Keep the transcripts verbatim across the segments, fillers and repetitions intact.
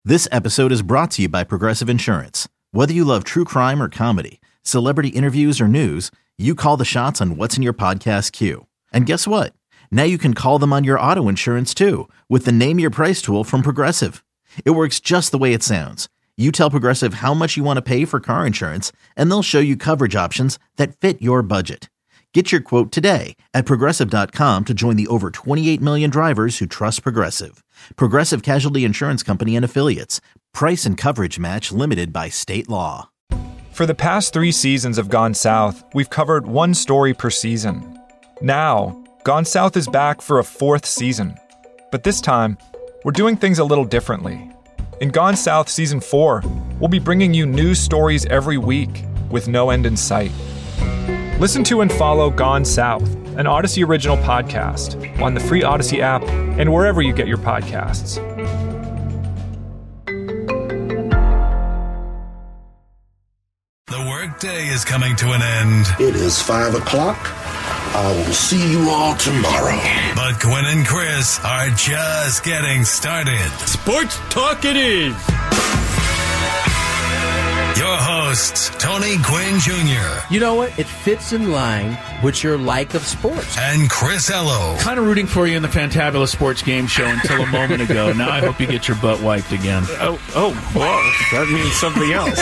This episode is brought to you by Progressive Insurance. Whether you love true crime or comedy, celebrity interviews or news, you call the shots on what's in your podcast queue. And guess what? Now you can call them on your auto insurance too with the Name Your Price tool from Progressive. It works just the way it sounds. You tell Progressive how much you want to pay for car insurance, and they'll show you coverage options that fit your budget. Get your quote today at Progressive dot com to join the over twenty-eight million drivers who trust Progressive. Progressive Casualty Insurance Company and Affiliates. Price and coverage match limited by state law. For the past three seasons of Gone South, we've covered one story per season. Now, Gone South is back for a fourth season. But this time, we're doing things a little differently. In Gone South Season four, we'll be bringing you new stories every week with no end in sight. Listen to and follow Gone South, an Odyssey original podcast, on the free Odyssey app and wherever you get your podcasts. The workday is coming to an end. It is five o'clock. I will see you all tomorrow. But Quinn and Chris are just getting started. Sports Talk it is. Your hosts, Tony Gwynn Junior You know what? It fits in line with your like of sports. And Chris Ello. Kind of rooting for you in the Fantabulous Sports Game Show until a moment ago. Now I hope you get your butt wiped again. Oh, oh, whoa. That means something else.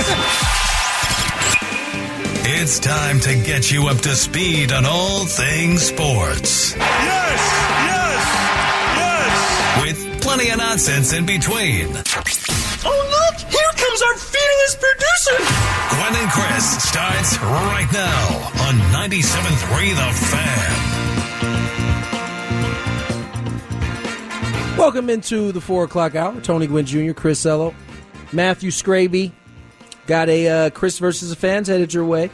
It's time to get you up to speed on all things sports. Yes! Yes! Yes! With plenty of nonsense in between. Oh, look! Here comes our fearless producer! Gwen and Chris starts right now on ninety-seven point three The Fan. Welcome into the four o'clock hour. Tony Gwynn Junior, Chris Ello, Matthew Scraby. Got a uh, Chris versus the Fans headed your way.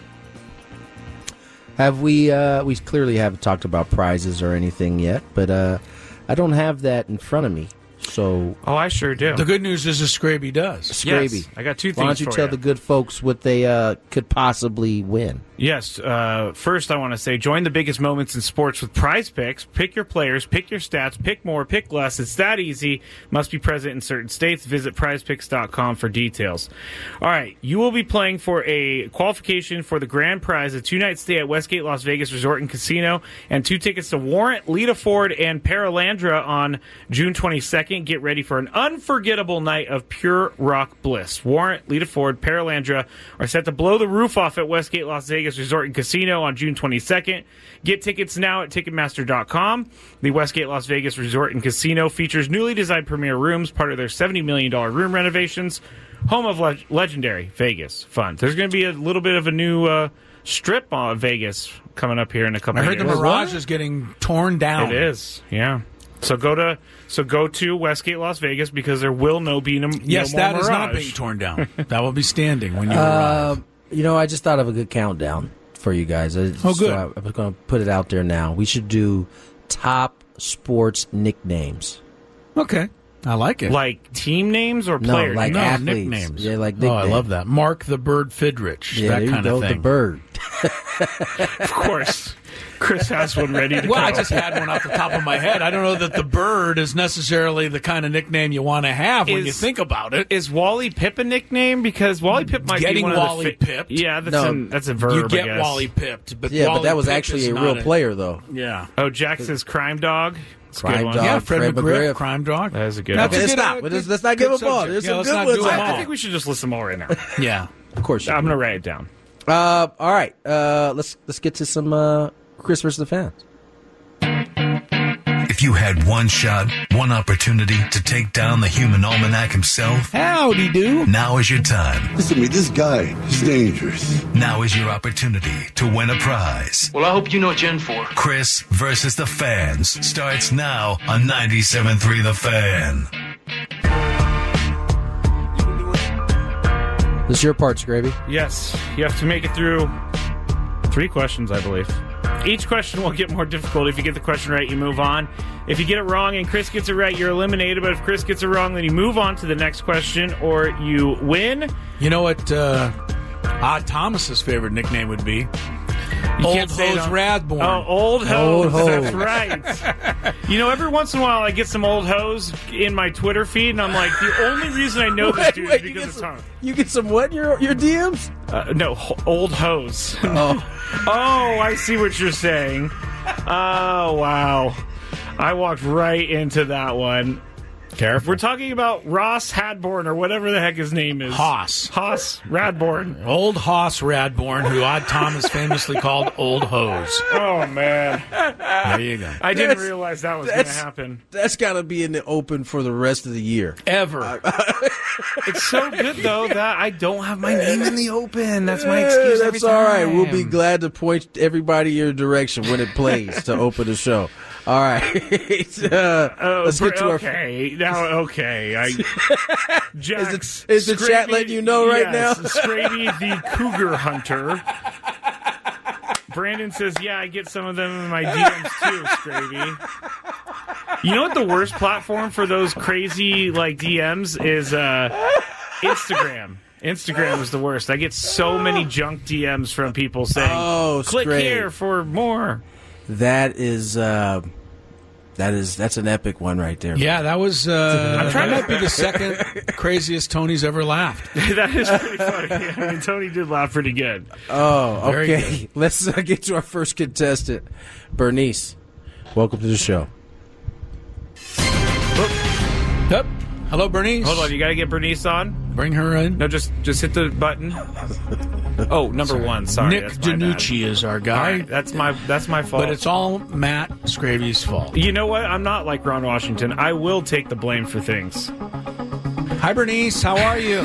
Have we, uh, we clearly haven't talked about prizes or anything yet, but uh, I don't have that in front of me. So, oh, I sure do. The good news is that Scraby does. Scraby. Yes, I got two things Why don't you for tell you. the good folks what they uh, could possibly win? Yes. Uh, first, I want to say join the biggest moments in sports with Prize Picks. Pick your players, pick your stats, pick more, pick less. It's that easy. Must be present in certain states. Visit prize picks dot com for details. All right. You will be playing for a qualification for the grand prize, a two-night stay at Westgate Las Vegas Resort and Casino, and two tickets to Warrant, Lita Ford, and Paralandra on June twenty-second. Get ready for an unforgettable night of pure rock bliss. Warrant, Lita Ford, Paralandra are set to blow the roof off at Westgate Las Vegas Resort and Casino on June twenty-second. Get tickets now at Ticketmaster dot com. The Westgate Las Vegas Resort and Casino features newly designed premier rooms, part of their seventy million dollars room renovations, home of le- legendary Vegas fun. There's going to be a little bit of a new uh, strip on Vegas coming up here in a couple I of heard years. the Mirage is getting torn down. It is, yeah. So go to so go to Westgate Las Vegas because there will no be no, Yes, no more that is not Mirage. being torn down. That will be standing when you Uh, arrive. you know, I just thought of a good countdown for you guys. I, Oh, good. So I, I'm going to put it out there now. We should do top sports nicknames. Okay. I like it. Like team names or No, player like names? No, athletes. nicknames. Yeah, like Oh, I nicknames. love that. Mark the Bird Fidrich. Yeah, that there kind you go, of thing. the bird. Of course. Chris has one ready to Well, go. I just had one off the top of my head. I don't know that the bird is necessarily the kind of nickname you want to have when Is- you think about it. Is Wally Pip a nickname? Because Wally Pip might Getting be one Wally of the fi- pipped? Yeah, that's, No. an, that's a verb. You I get guess. Wally pipped, but Yeah, Wally but that was Pipped actually is a not real player, though. Yeah. Oh, Jack says Crime Dog. It's a Crime good one. Dog. Yeah, Fred, Fred McGriff, McGriff. Crime Dog. That is a good That's one. a Okay, good, stop. uh, Let's- good- let's not good give them all. subject. There's Yeah, some let's good not ones do in them there. all. I think we should just list them all right now. Yeah. Of course. You I'm do. going to write it down. Uh, all right. Uh, let's let's get to some uh, Chris versus the Fans. If you had one shot, one opportunity to take down the human almanac himself, Howdy do. now is your time. Listen to me, this guy is dangerous. Now is your opportunity to win a prize. Well, I hope you know what you're in for. Chris versus the Fans starts now on ninety-seven point three The Fan. This is your part, Scraby. Yes, you have to make it through three questions, I believe. Each question will get more difficult. If you get the question right, you move on. If you get it wrong and Chris gets it right, you're eliminated. But if Chris gets it wrong, then you move on to the next question or you win. You know what uh, Odd Thomas's favorite nickname would be? You Old can't say it Hose on- Radborn. Oh, old hose. Old hose. That's right. You know, every once in a while I get some old hose in my Twitter feed, and I'm like, the only reason I know this Wait, dude wait, is you because get it's some, home. you get some what in your, your D Ms? Uh, no, ho- old hose. Oh. Oh, I see what you're saying. Oh, wow. I walked right into that one. Careful. We're talking about Ross Hadborn, or whatever the heck his name is. Haas. Haas Radborn. Old Hoss Radborn, who Odd Thomas famously called Old Hose. Oh, man. There you go. I didn't That's- realize that was going to that's- happen. That's got to be in the open for the rest of the year. Ever. It's so good, though, that I don't have my name in the open. That's my excuse Yeah, every that's all right. We'll be time. glad to point everybody your direction when it plays to open the show. All right. uh, Oh, let's get to our. okay. Now, okay. I, Jack, Is the- is the chat letting you know right yes, now? Scraby the Cougar Hunter. Brandon says, yeah, I get some of them in my D Ms too, Scraby. You know what the worst platform for those crazy like D Ms is? Uh, Instagram. Instagram is the worst. I get so many junk D Ms from people saying, Oh, click Scrape. here for more. That is. Uh, that is. That's an epic one right there. Yeah, that was. Uh, I'm trying that to- might be the second craziest Tony's ever laughed. That is pretty funny. I mean, Tony did laugh pretty good. Oh, Very okay. Let's uh, get to our first contestant, Bernice. Welcome to the show. Yep. Hello, Bernice. Hold on, you got to get Bernice on. Bring her in. No, just just hit the button. Oh, number one. Sorry, Nick that's my bad. DiNucci is our All guy, right, that's my that's my fault. but it's all Matt Scraby's fault. You know what? I'm not like Ron Washington. I will take the blame for things. Hi, Bernice. How are you?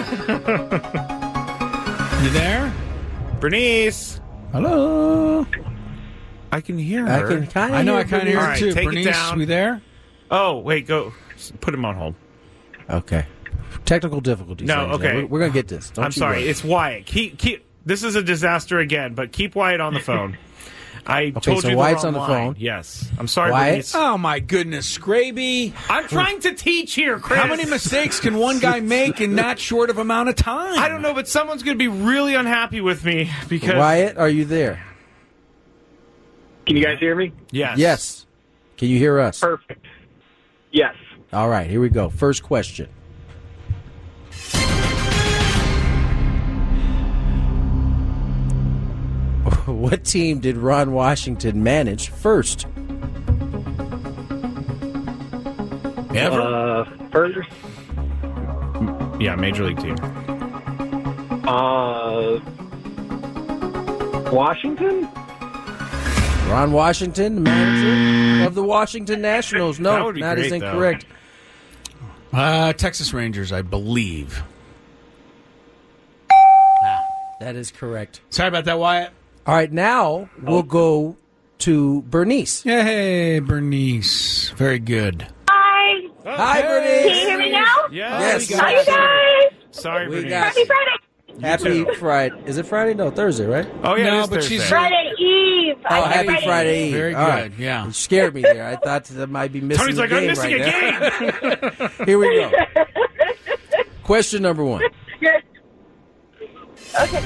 You there? Bernice, Hello. I can hear I her. can kind of. I know I kind of hear All it right, too. take it Bernice, down. we there? Oh, wait, go. Put him on hold. Okay. Technical difficulties. No, ladies and okay. gentlemen. We're, we're gonna get this. Don't I'm you sorry. worry. It's Wyatt. Keep keep. This is a disaster again, but keep Wyatt on the phone. I told so you Wyatt's the on wrong the line. phone. Yes, I'm sorry, Wyatt? Bernice. Oh my goodness, Scraby! I'm trying to teach here, Chris. How many mistakes can one guy make in that short of amount of time? I don't know, but someone's going to be really unhappy with me because. Wyatt, are you there? Can you guys hear me? Yes. Yes. Can you hear us? Perfect. Yes. All right. Here we go. First question. What team did Ron Washington manage first? Ever? Uh, first, Yeah, Major League team. uh, Washington? Ron Washington, the manager of the Washington Nationals. That No, would be that is great, though. incorrect. Uh, Texas Rangers, I believe. That is correct. Sorry about that, Wyatt. All right, now we'll go to Bernice. Hey, Bernice. Very good. Hi. Hi, Can Bernice. you hear me now? Yes. Hi, you guys. Sorry, We Bernice. got Happy Friday. Happy Friday. Is it Friday? No, Thursday, right? Oh, yeah, No, it is but Thursday. she's- Friday Eve. Oh, I said happy Friday Eve. Very All good, right. yeah. You scared me there. I thought that might be missing Tony's the like, game I'm missing right a now. game. Here we go. Question number one. Good. Okay.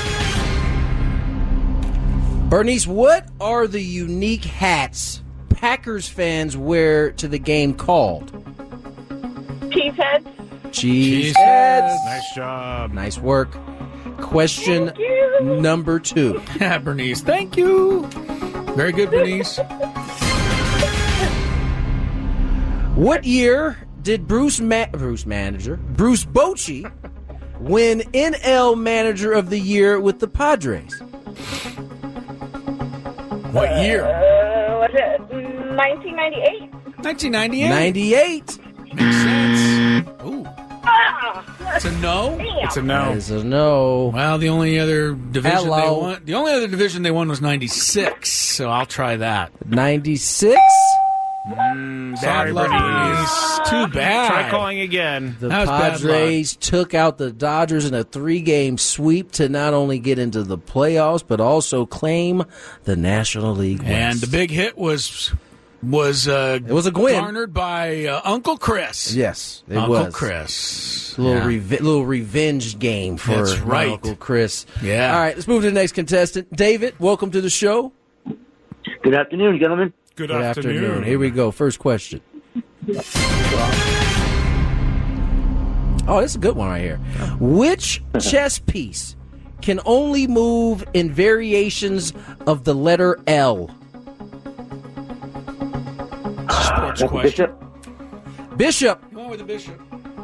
Bernice, what are the unique hats Packers fans wear to the game called? Cheese heads. Cheese Cheese heads. Nice job. Nice work. Question Thank you. number two. Yeah, Bernice. Thank you. Very good, Bernice. What year did Bruce Ma- Bruce manager Bruce Bochy win N L Manager of the Year with the Padres? What year? Uh, was it nineteen ninety-eight? nineteen ninety-eight. ninety-eight. Makes sense. Ooh. Ah, It's a no? damn. It's a That no. is a no. Well, the only other division they Hello. won, the only other division they won was ninety-six, so I'll try that. ninety-six. Sorry, Bad luck, Bernice. Bernice. Too bad. Try calling again. The That was bad Padres took out the Dodgers in a three-game sweep to not only get into the playoffs but also claim the National League West. And the big hit was was uh, It was a Gwen. garnered by uh, Uncle Chris. Yes, it Uncle was. Chris. A little, Yeah. reve- little revenge game for That's my right. Uncle Chris. Yeah. All right, let's move to the next contestant. David, welcome to the show. Good afternoon, gentlemen. Good, Good afternoon. afternoon. Here we go. First question. Oh, this is a good one right here. Which chess piece can only move in variations of the letter L? Sports That's question. Bishop. Bishop. Come on with the bishop.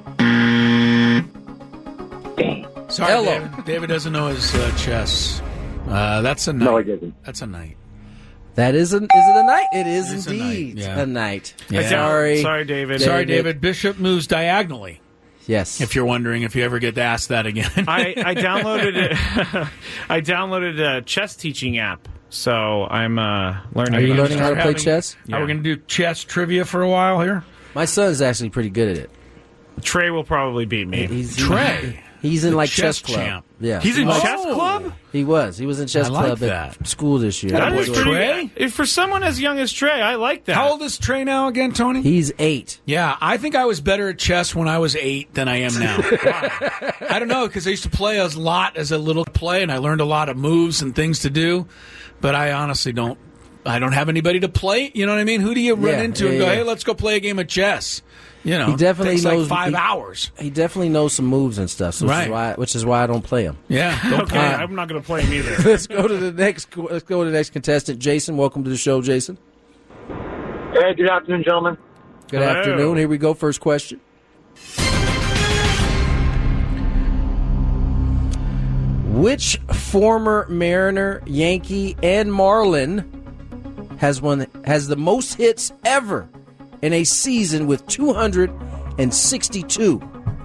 Sorry, Hello. David. David doesn't know his uh, chess. Uh, that's a knight. No, I didn't. That's a knight. That is an, is it a knight? It is It is a indeed knight, yeah. a knight. Yeah. Sorry. Sorry, David. Sorry, David. David. Bishop moves diagonally. Yes. If you're wondering if you ever get to ask that again. I, I downloaded it. I downloaded a chess teaching app, so I'm uh, learning. Are you about learning how to Start play having- chess? Are we going to do chess trivia for a while here? My son's actually pretty good at it. Trey will probably beat me. He's Trey. He's in The like chess chess club. champ. Yeah. He's in Oh. chess club. He was. He was in chess I like club that. at school this year. That That boy is pretty. Trey? If for someone as young as Trey, I like that. How old is Trey now again, Tony? He's eight. Yeah, I think I was better at chess when I was eight than I am now. I don't know, because I used to play a lot as a little play, and I learned a lot of moves and things to do. But I honestly don't. I don't have anybody to play. You know what I mean? Who do you run Yeah, into yeah, and go, yeah. "Hey, let's go play a game of chess"? You know, He definitely takes knows- like five he- hours. He definitely knows some moves and stuff, so which, Right. is why, which is why I don't play him. Yeah, don't Okay, play. I'm not going to play him either. Let's go to the next. Let's go to the next contestant. Jason, welcome to the show, Jason. Hey, good afternoon, gentlemen. Good Hello. afternoon. Here we go. First question. Which former Mariner, Yankee, and Marlin has won has the most hits ever in a season with two hundred sixty-two?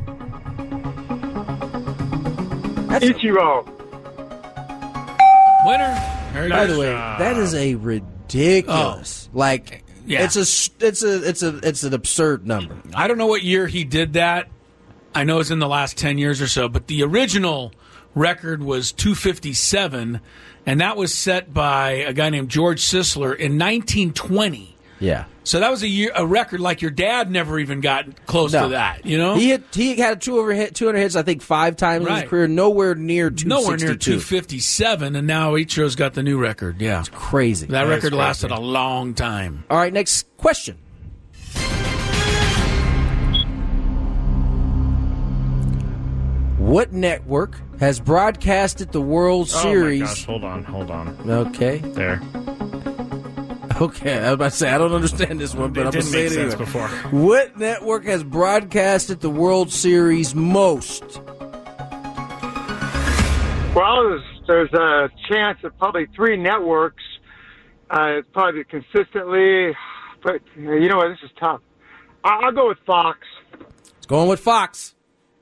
That's, Ichiro. Winner. There by it the is. way, that is a ridiculous. like Yeah. it's a it's a it's a it's an absurd number. I don't know what year he did that. I know it's in the last ten years or so, but the original record was two fifty-seven, and that was set by a guy named George Sisler in nineteen twenty. Yeah. So that was a year, a record like your dad never even got close No. to that, you know? He hit, he had two over hit, two hundred hits, I think, five times in Right. his career. Nowhere near two sixty-two. Nowhere near two fifty-seven, and now Ichiro's got the new record. Yeah. Crazy. That is record crazy. lasted a long time. All right, next question. What network has broadcasted the World Oh my Series? gosh! Hold on, hold on. Okay. There. Okay, I was about to say, I don't understand this one, but It I'm going to didn't say make it sense anyway. before. What network has broadcasted the World Series most? Well, there's, there's a chance that probably three networks, uh, probably consistently, but you know what, this is tough. I- I'll go with Fox. It's going with Fox.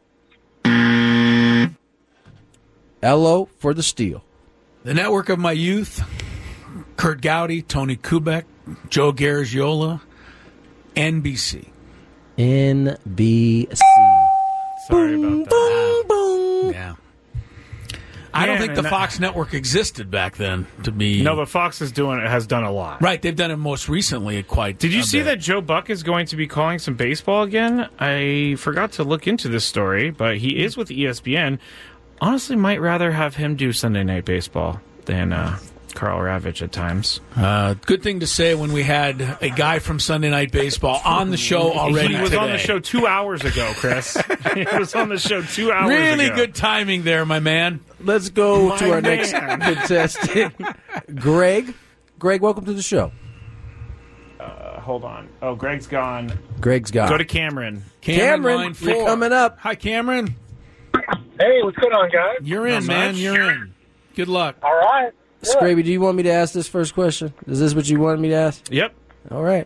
L O for the steal. The network of my youth, Kurt Gowdy, Tony Kubek, Joe Garagiola, N B C. N B C. Sorry about that. Boom, boom. Yeah. I don't Man, think the and that- Fox network existed back then to be. No, but Fox is doing has done a lot. Right, they've done it most recently quite. Did you a see bit. that Joe Buck is going to be calling some baseball again? I forgot to look into this story, but he is with E S P N. Honestly, might rather have him do Sunday Night Baseball than uh, Carl Ravitch at times. Uh, good thing to say when we had a guy from Sunday Night Baseball on the show already. He was today. on the show two hours ago, Chris. He was on the show two hours Really ago. good timing there, my man. Let's go My to our man. next contestant. Greg. Greg, welcome to the show. Uh, hold on. Oh, Greg's gone. Greg's got Go to Cameron. Cameron, line you're four. coming up. Hi, Cameron. Hey, what's going on, guys? You're in, Not man. much. You're in. Good luck. All right. Scraby, do you want me to ask this first question? Is this what you wanted me to ask? Yep. All right.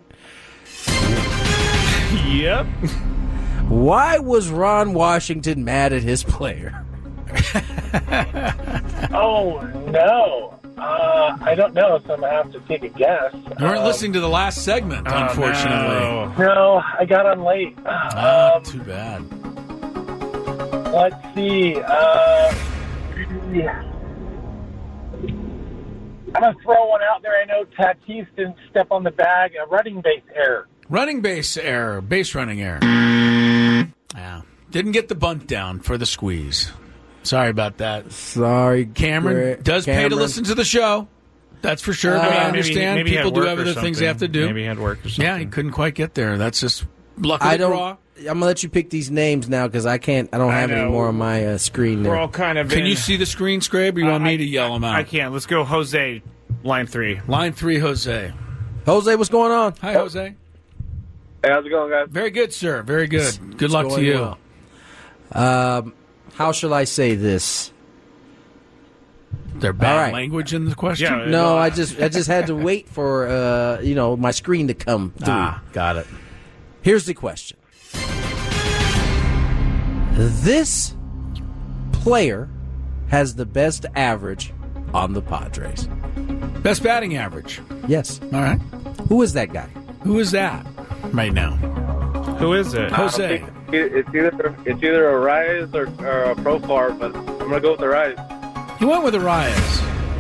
Yep. Why was Ron Washington mad at his player? Oh, no. Uh, I don't know, so I'm going to have to take a guess. You weren't listening to the last segment, Oh, unfortunately. no. No, I got on late. Ah, too bad. Let's see. Uh, yeah. I'm going to throw one out there. I know Tatis didn't step on the bag. A running base error. Running base error. Base running error. Yeah. Didn't get the bunt down for the squeeze. Sorry about that. Sorry, Cameron. Gra- Does Cameron. pay to listen to the show. That's for sure. Uh, but I maybe- understand maybe he had people do work have or other things they have to do. Maybe he had work or something. Yeah, he couldn't quite get there. That's just luck of I the don't. draw. I'm gonna let you pick these names now because I can't. I don't I have any know. more on my uh, screen there. We're all kind of Can in- you see the screen, Scrape, or you want Uh, me I- to yell them out? I can't. Let's go Jose, line three. Line three, Jose. Jose, what's going on? Hi, Jose. Hey, how's it going, guys? Very good, sir. Very good. Good It's luck to going you. well. Um, how shall I say this? There bad All right. language in the question? Yeah, No, I just I just had to wait for uh, you know my screen to come through. Ah, got it. Here's the question. This player has the best average on the Padres. Best batting average. Yes. All right. Who is that guy? Who is that right now? Who is it? Jose. It's either it's either a Rise or, or a Profar, but I'm gonna go with the Rise. He went with Arias.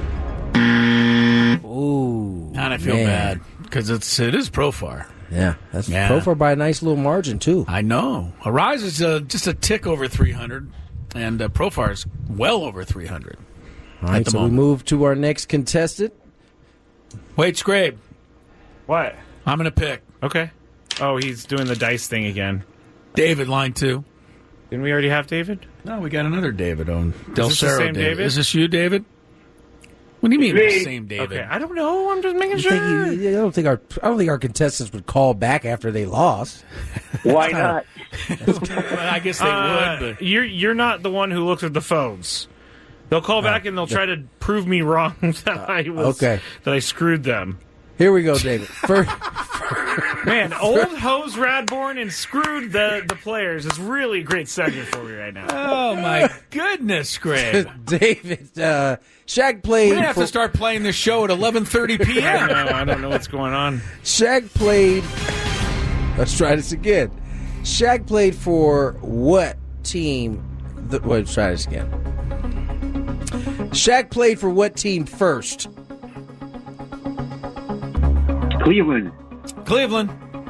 Ooh. And I feel man. bad because it's it is Profar. Yeah, that's Yeah. Profar by a nice little margin too. I know. Arias is uh, just a tick over three hundred, and uh, Profar is well over three hundred. All right, the so moment. we move to our next contestant. Wait, Scrape. What? I'm going to pick Okay. Oh, he's doing the dice thing again. David, line two. Didn't we already have David? No, we got another David on Del this the Cerro. same David? Is this you, David? What do you mean the same David? Okay, I don't know. I'm just making You sure. think you- I don't think our I don't think our contestants would call back after they lost. Why not? Well, I guess they Uh, would, but you're you're not the one who looks at the phones. They'll call back and they'll try to prove me wrong that I was Okay. that I screwed them. Here we go, David. First, Man, old hose Radborn and screwed the, the players is really a great segment for me right now. oh my goodness, Scrape. David, uh, Shaq played. We're gonna have for, to start playing this show at eleven thirty I p.m. know, I don't know what's going on. Shaq played. Let's try this again. Shaq played for what team? The, wait, let's try this again. Shaq played for what team first? Cleveland. Cleveland.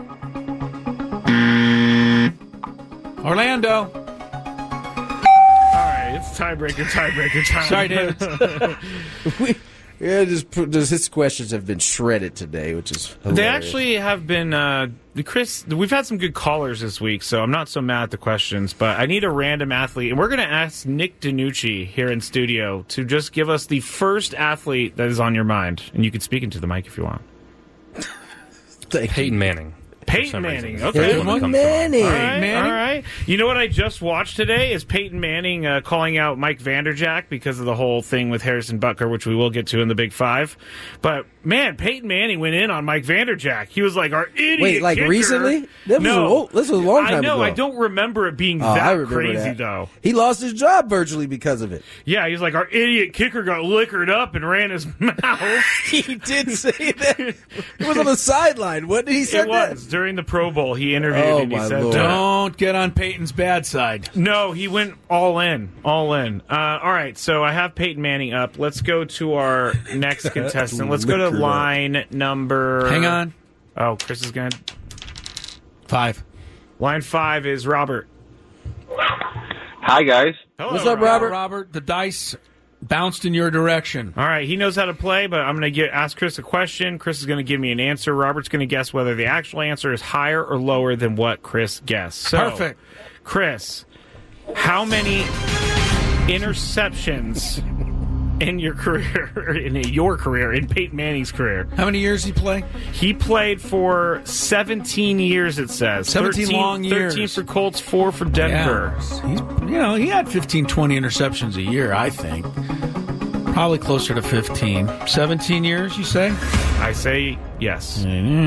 Orlando. All right, it's tiebreaker, tiebreaker, time. Sorry, David. we, yeah, just, put- just his questions have been shredded today, which is hilarious. They actually have been, uh, Chris, we've had some good callers this week, so I'm not so mad at the questions, but I need a random athlete, and we're going to ask Nick DiNucci here in studio to just give us the first athlete that is on your mind, and you can speak into the mic if you want. Peyton Manning. Peyton Manning, reason. okay. Peyton One comes to Manning. All right, Manning? all right. You know what I just watched today is Peyton Manning uh, calling out Mike Vanderjagt because of the whole thing with Harrison Butker, which we will get to in the Big Five. But, man, Peyton Manning went in on Mike Vanderjagt. He was like, our idiot Wait, like kicker. recently? That was no. a, oh, this was a long time I know. ago. I don't remember it being Oh, I that remember crazy, that. though. He lost his job virtually because of it. Yeah, he was like, our idiot kicker got liquored up and ran his mouth. He did say that. It was on the sideline. What did he say? It was. During the Pro Bowl, he interviewed Oh, and he my said, Lord. uh, Don't get on Peyton's bad side. No, he went all in, all in. Uh, all right, so I have Peyton Manning up. Let's go to our next contestant. Let's go to Liquored up. line number. Hang on. Oh, Chris is going. Five. Line five is Robert. Hi, guys. Hello, What's up, Robert? Robert, the dice bounced in your direction. All right, he knows how to play, but I'm going to ask Chris a question. Chris is going to give me an answer. Robert's going to guess whether the actual answer is higher or lower than what Chris guessed. So, Perfect. Chris, how many interceptions in your career, in your career, in Peyton Manning's career? How many years he play? He played for seventeen years, it says. seventeen thirteen, long years. thirteen for Colts, four for Denver. Yeah. He's, you know, he had fifteen, twenty interceptions a year, I think. Probably closer to fifteen. seventeen years, you say? I say yes.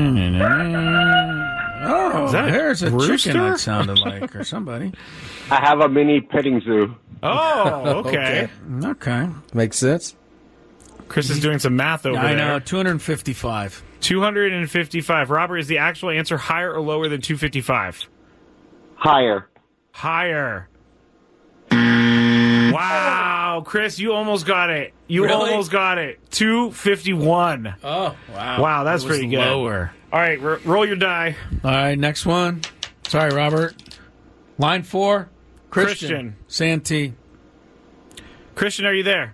Oh, Is that a there's a rooster? chicken that sounded like, or somebody. I have a mini petting zoo. Oh, okay. Okay. Makes sense. Chris is doing some math over I there. know, two hundred fifty-five. two hundred fifty-five. Robert, is the actual answer higher or lower than two hundred fifty-five? Higher. Higher. Wow, Chris, you almost got it. You Really? almost got it. two fifty-one. Oh, wow. Wow, that's It was pretty good. lower. All right, r- roll your die. All right, next one. Sorry, Robert. Line four, Christian. Christian. Santee. Christian, are you there?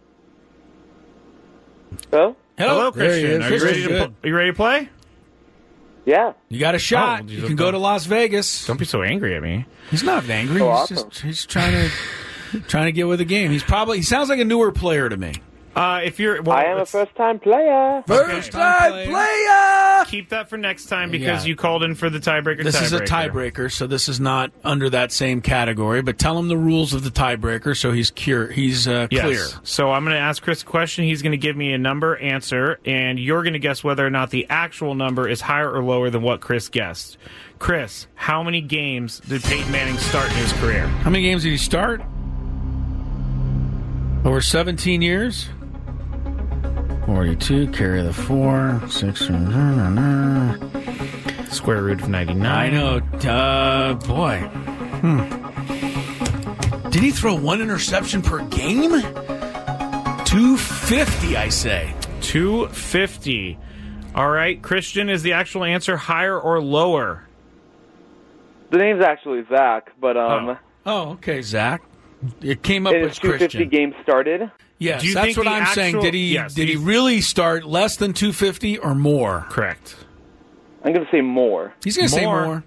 Hello? Hello, There he Christian. is. Are you, ready Christian, to good. pl- are you ready to play? Yeah. You got a shot. Oh, you can go to Las Vegas. Don't be so angry at me. He's not angry. Oh, he's awesome. just he's trying to trying to get with the game. He's probably he sounds like a newer player to me. Uh, if you're, well, I am a let's first-time player. First time time player. player. keep that for next time because Yeah. you called in for the tiebreaker. This tiebreaker. is a tiebreaker, so this is not under that same category. But tell him the rules of the tiebreaker, so he's cure. He's uh, Yes. clear. So I'm going to ask Chris a question. He's going to give me a number answer, and you're going to guess whether or not the actual number is higher or lower than what Chris guessed. Chris, how many games did Peyton Manning start in his career? How many games did he start? Over seventeen years. Forty-two. Carry the four. Six. Nah, nah, nah. Square root of ninety-nine. I know. Uh, boy. Hmm. Did he throw one interception per game? two fifty, I say. two fifty. All right, Christian, is the actual answer higher or lower? The name's actually Zach, but um, Oh, oh okay, Zach. It came up it with is two fifty Christian. games started. Yes, Do you that's think what the I'm saying. actual- Did he yes, did he he's- really start less than two fifty or more? Correct. I'm going to say more. He's going to say More. more.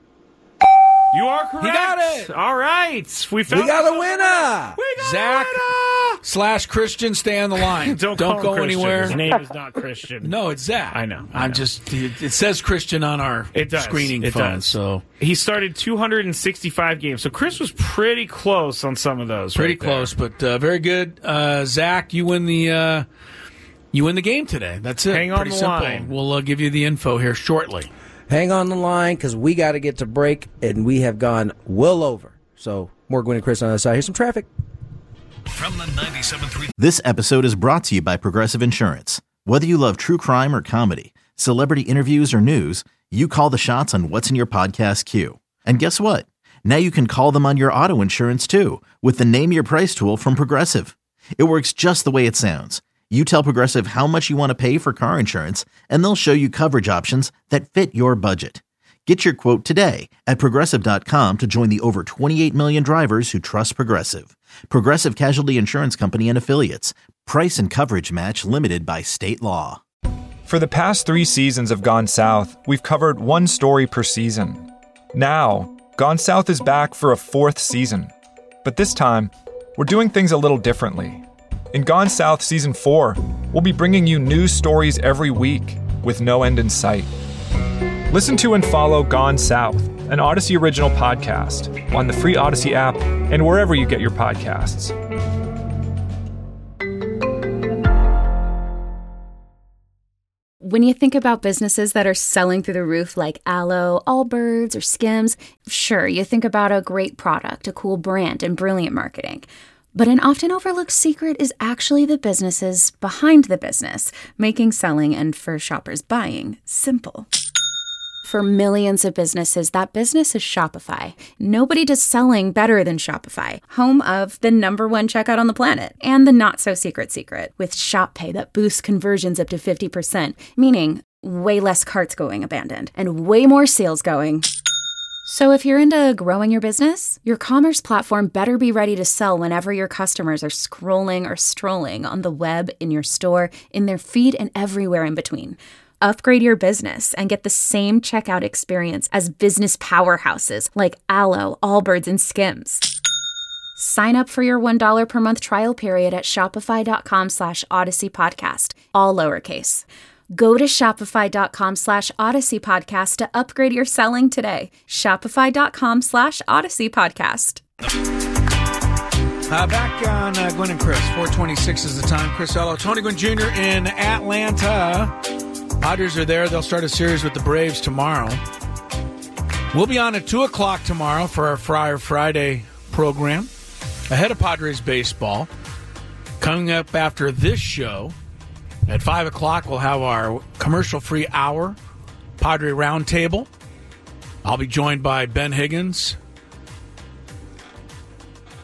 You are correct. He got it. All right. We found We got a ourselves winner. We got Zach a winner. slash Christian, stay on the line. Don't, Don't call him go Christian. anywhere. His name is not Christian. No, it's Zach. I know, I I'm know. just. It, it says Christian on our It does. screening It phone. does. So He started two hundred sixty-five games. So Chris was pretty close on some of those. pretty right there. close, but uh, very good. Uh, Zach, you win the. Uh, you win the game today. That's it. Hang on Pretty the simple. line. We'll uh, give you the info here shortly. Hang on the line because we got to get to break, and we have gone well over. So more Gwen and Chris on the other side. Here's some traffic. From the ninety-seven point three This episode is brought to you by Progressive Insurance. Whether you love true crime or comedy, celebrity interviews or news, you call the shots on what's in your podcast queue. And guess what? Now you can call them on your auto insurance too with the Name Your Price tool from Progressive. It works just the way it sounds. You tell Progressive how much you want to pay for car insurance, and they'll show you coverage options that fit your budget. Get your quote today at Progressive dot com to join the over twenty-eight million drivers who trust Progressive. Progressive Casualty Insurance Company and Affiliates. Price and coverage match limited by state law. For the past three seasons of Gone South, we've covered one story per season. Now, Gone South is back for a fourth season. But this time, we're doing things a little differently. In Gone South Season four, we'll be bringing you new stories every week with no end in sight. Listen to and follow Gone South, an Odyssey original podcast, on the free Odyssey app and wherever you get your podcasts. When you think about businesses that are selling through the roof like Aloe, Allbirds, or Skims, sure, you think about a great product, a cool brand, and brilliant marketing. But an often overlooked secret is actually the businesses behind the business, making selling and for shoppers buying simple. For millions of businesses, that business is Shopify. Nobody does selling better than Shopify, home of the number one checkout on the planet and the not-so-secret secret with Shop Pay that boosts conversions up to fifty percent, meaning way less carts going abandoned and way more sales going. So if you're into growing your business, your commerce platform better be ready to sell whenever your customers are scrolling or strolling on the web, in your store, in their feed, and everywhere in between. Upgrade your business and get the same checkout experience as business powerhouses like Aloe, Allbirds, and Skims. Sign up for your one dollar per month trial period at shopify.com slash Odyssey Podcast, all lowercase. Go to shopify.com slash Odyssey Podcast to upgrade your selling today. Shopify.com slash Odyssey Podcast. Uh, back on uh, Gwen and Chris. four twenty-six is the time. Chris Ello, Tony Gwynn Junior in Atlanta. Padres are there. They'll start a series with the Braves tomorrow. We'll be on at two o'clock tomorrow for our Friar Friday program, ahead of Padres baseball. Coming up after this show, at five o'clock, we'll have our commercial-free hour, Padre Roundtable. I'll be joined by Ben Higgins,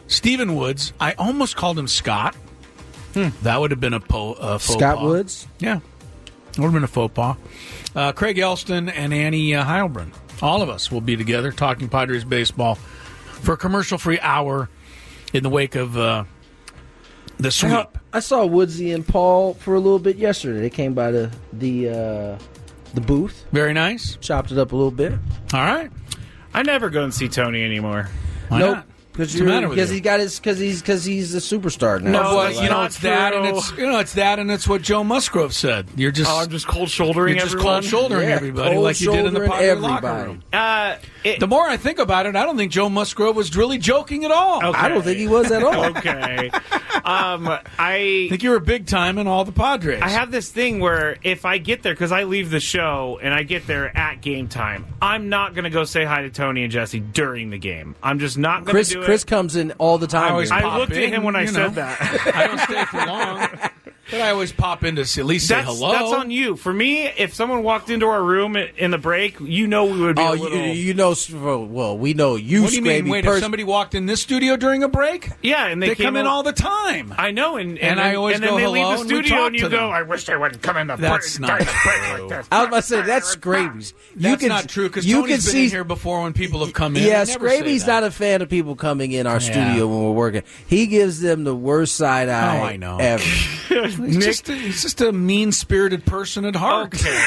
Stephen Woods. I almost called him Scott. Hmm. That would have been a po- uh, faux Scott pas. Woods? Yeah. Would have been a faux pas. Uh, Craig Elston and Annie uh, Heilbrunn. All of us will be together talking Padres baseball for a commercial-free hour in the wake of uh, the sweep. I, I saw Woodsy and Paul for a little bit yesterday. They came by the the uh, the booth. Very nice. Chopped it up a little bit. All right. I never go and see Tony anymore. Why nope. not? Because What's the matter with because you? he got his because he's because he's a superstar now. No, So, well, like, you know it's that, and it's you know it's that, and it's what Joe Musgrove said. You're just Oh, I'm just cold shouldering you're just everyone. cold shouldering Yeah, everybody cold like you did in the shouldering Padre locker everybody. room. Uh, it, The more I think about it, I don't think Joe Musgrove was really joking at all. Okay. I don't think he was at all. okay. Um, I I think you were big time in all the Padres. I have this thing where if I get there, because I leave the show and I get there at game time, I'm not going to go say hi to Tony and Jesse during the game. I'm just not going to Chris do Chris it. comes in all the time. I always during- I looked in, at him when I you said know. that. I don't stay for long, but I always pop in to see, at least say That's, hello. that's on you. For me, if someone walked into our room in the break, you know we would be Oh, a you, little... you know, well, we know you. What do you mean? Scraby, Wait, pers- if somebody walked in this studio during a break, yeah, and they, they came come in o- all the time. I know, and, and, And I then- always and then go they hello leave the and we studio, talk and you to go, them. "I wish they wouldn't come in the That's break, not during the break true. like this." I was about to say that's Scraby's. You That's can, not true because you Tony's can been see in here before when people have come in. Yeah, I never say Scraby's that. not a fan of people coming in our Yeah. studio when we're working. He gives them the worst side eye Oh, I know. ever. He's just, a, he's just a mean-spirited person at heart. Okay.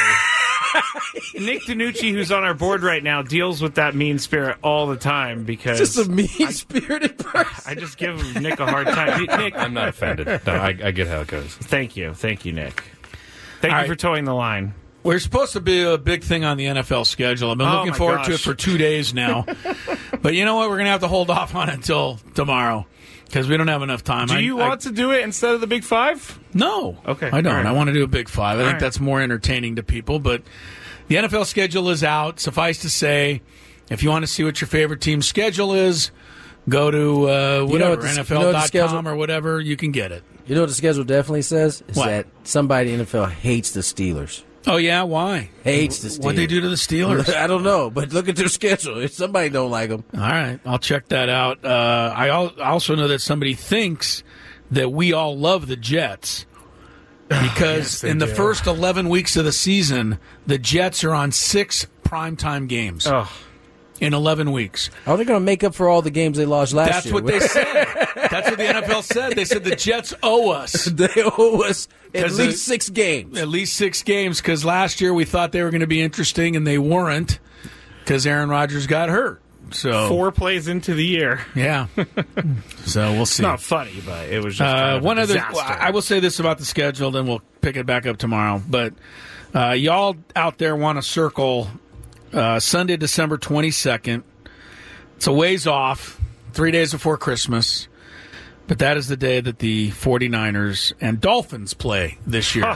Nick DiNucci, who's on our board right now, deals with that mean spirit all the time because Just a mean-spirited person. I just give Nick a hard time. Nick, I'm not offended. No, I, I get how it goes. thank you, thank you, Nick. Thank All you right. for towing the line. We're supposed to be a big thing on the N F L schedule. I've been Oh, looking my forward to it gosh. for two days now. But you know what? We're going to have to hold off on it until tomorrow because we don't have enough time. Do I- you I- want to do it instead of the Big Five? No. Okay, I don't. all right. I want to do a Big Five. I All think right. that's more entertaining to people. But the N F L schedule is out. Suffice to say, if you want to see what your favorite team's schedule is, go to uh, You know whatever, what the- N F L you know what the dot com schedule- or whatever. You can get it. You know what the schedule definitely says? Is What? that somebody in the N F L hates the Steelers. Oh, yeah? Why? Hates the Steelers. What'd they do to the Steelers? I don't know, but look at their schedule. If somebody don't like them. All right, I'll check that out. Uh, I al- I also know that somebody thinks that we all love the Jets because they in the do. first eleven weeks of the season, the Jets are on six primetime games Oh, in eleven weeks. How are they going to make up for all the games they lost last That's year? what they said. That's what the N F L said. They said the Jets owe us They owe us at 'Cause least it- six games. at least six games because last year we thought they were going to be interesting and they weren't because Aaron Rodgers got hurt. So four plays into the year. yeah. So we'll It's see. not funny, but it was just Uh, kind of one a other, disaster. I will say this about the schedule, then we'll pick it back up tomorrow. But uh, y'all out there want to circle uh, Sunday, December twenty-second. It's a ways off, three days before Christmas. But that is the day that the 49ers and Dolphins play this year.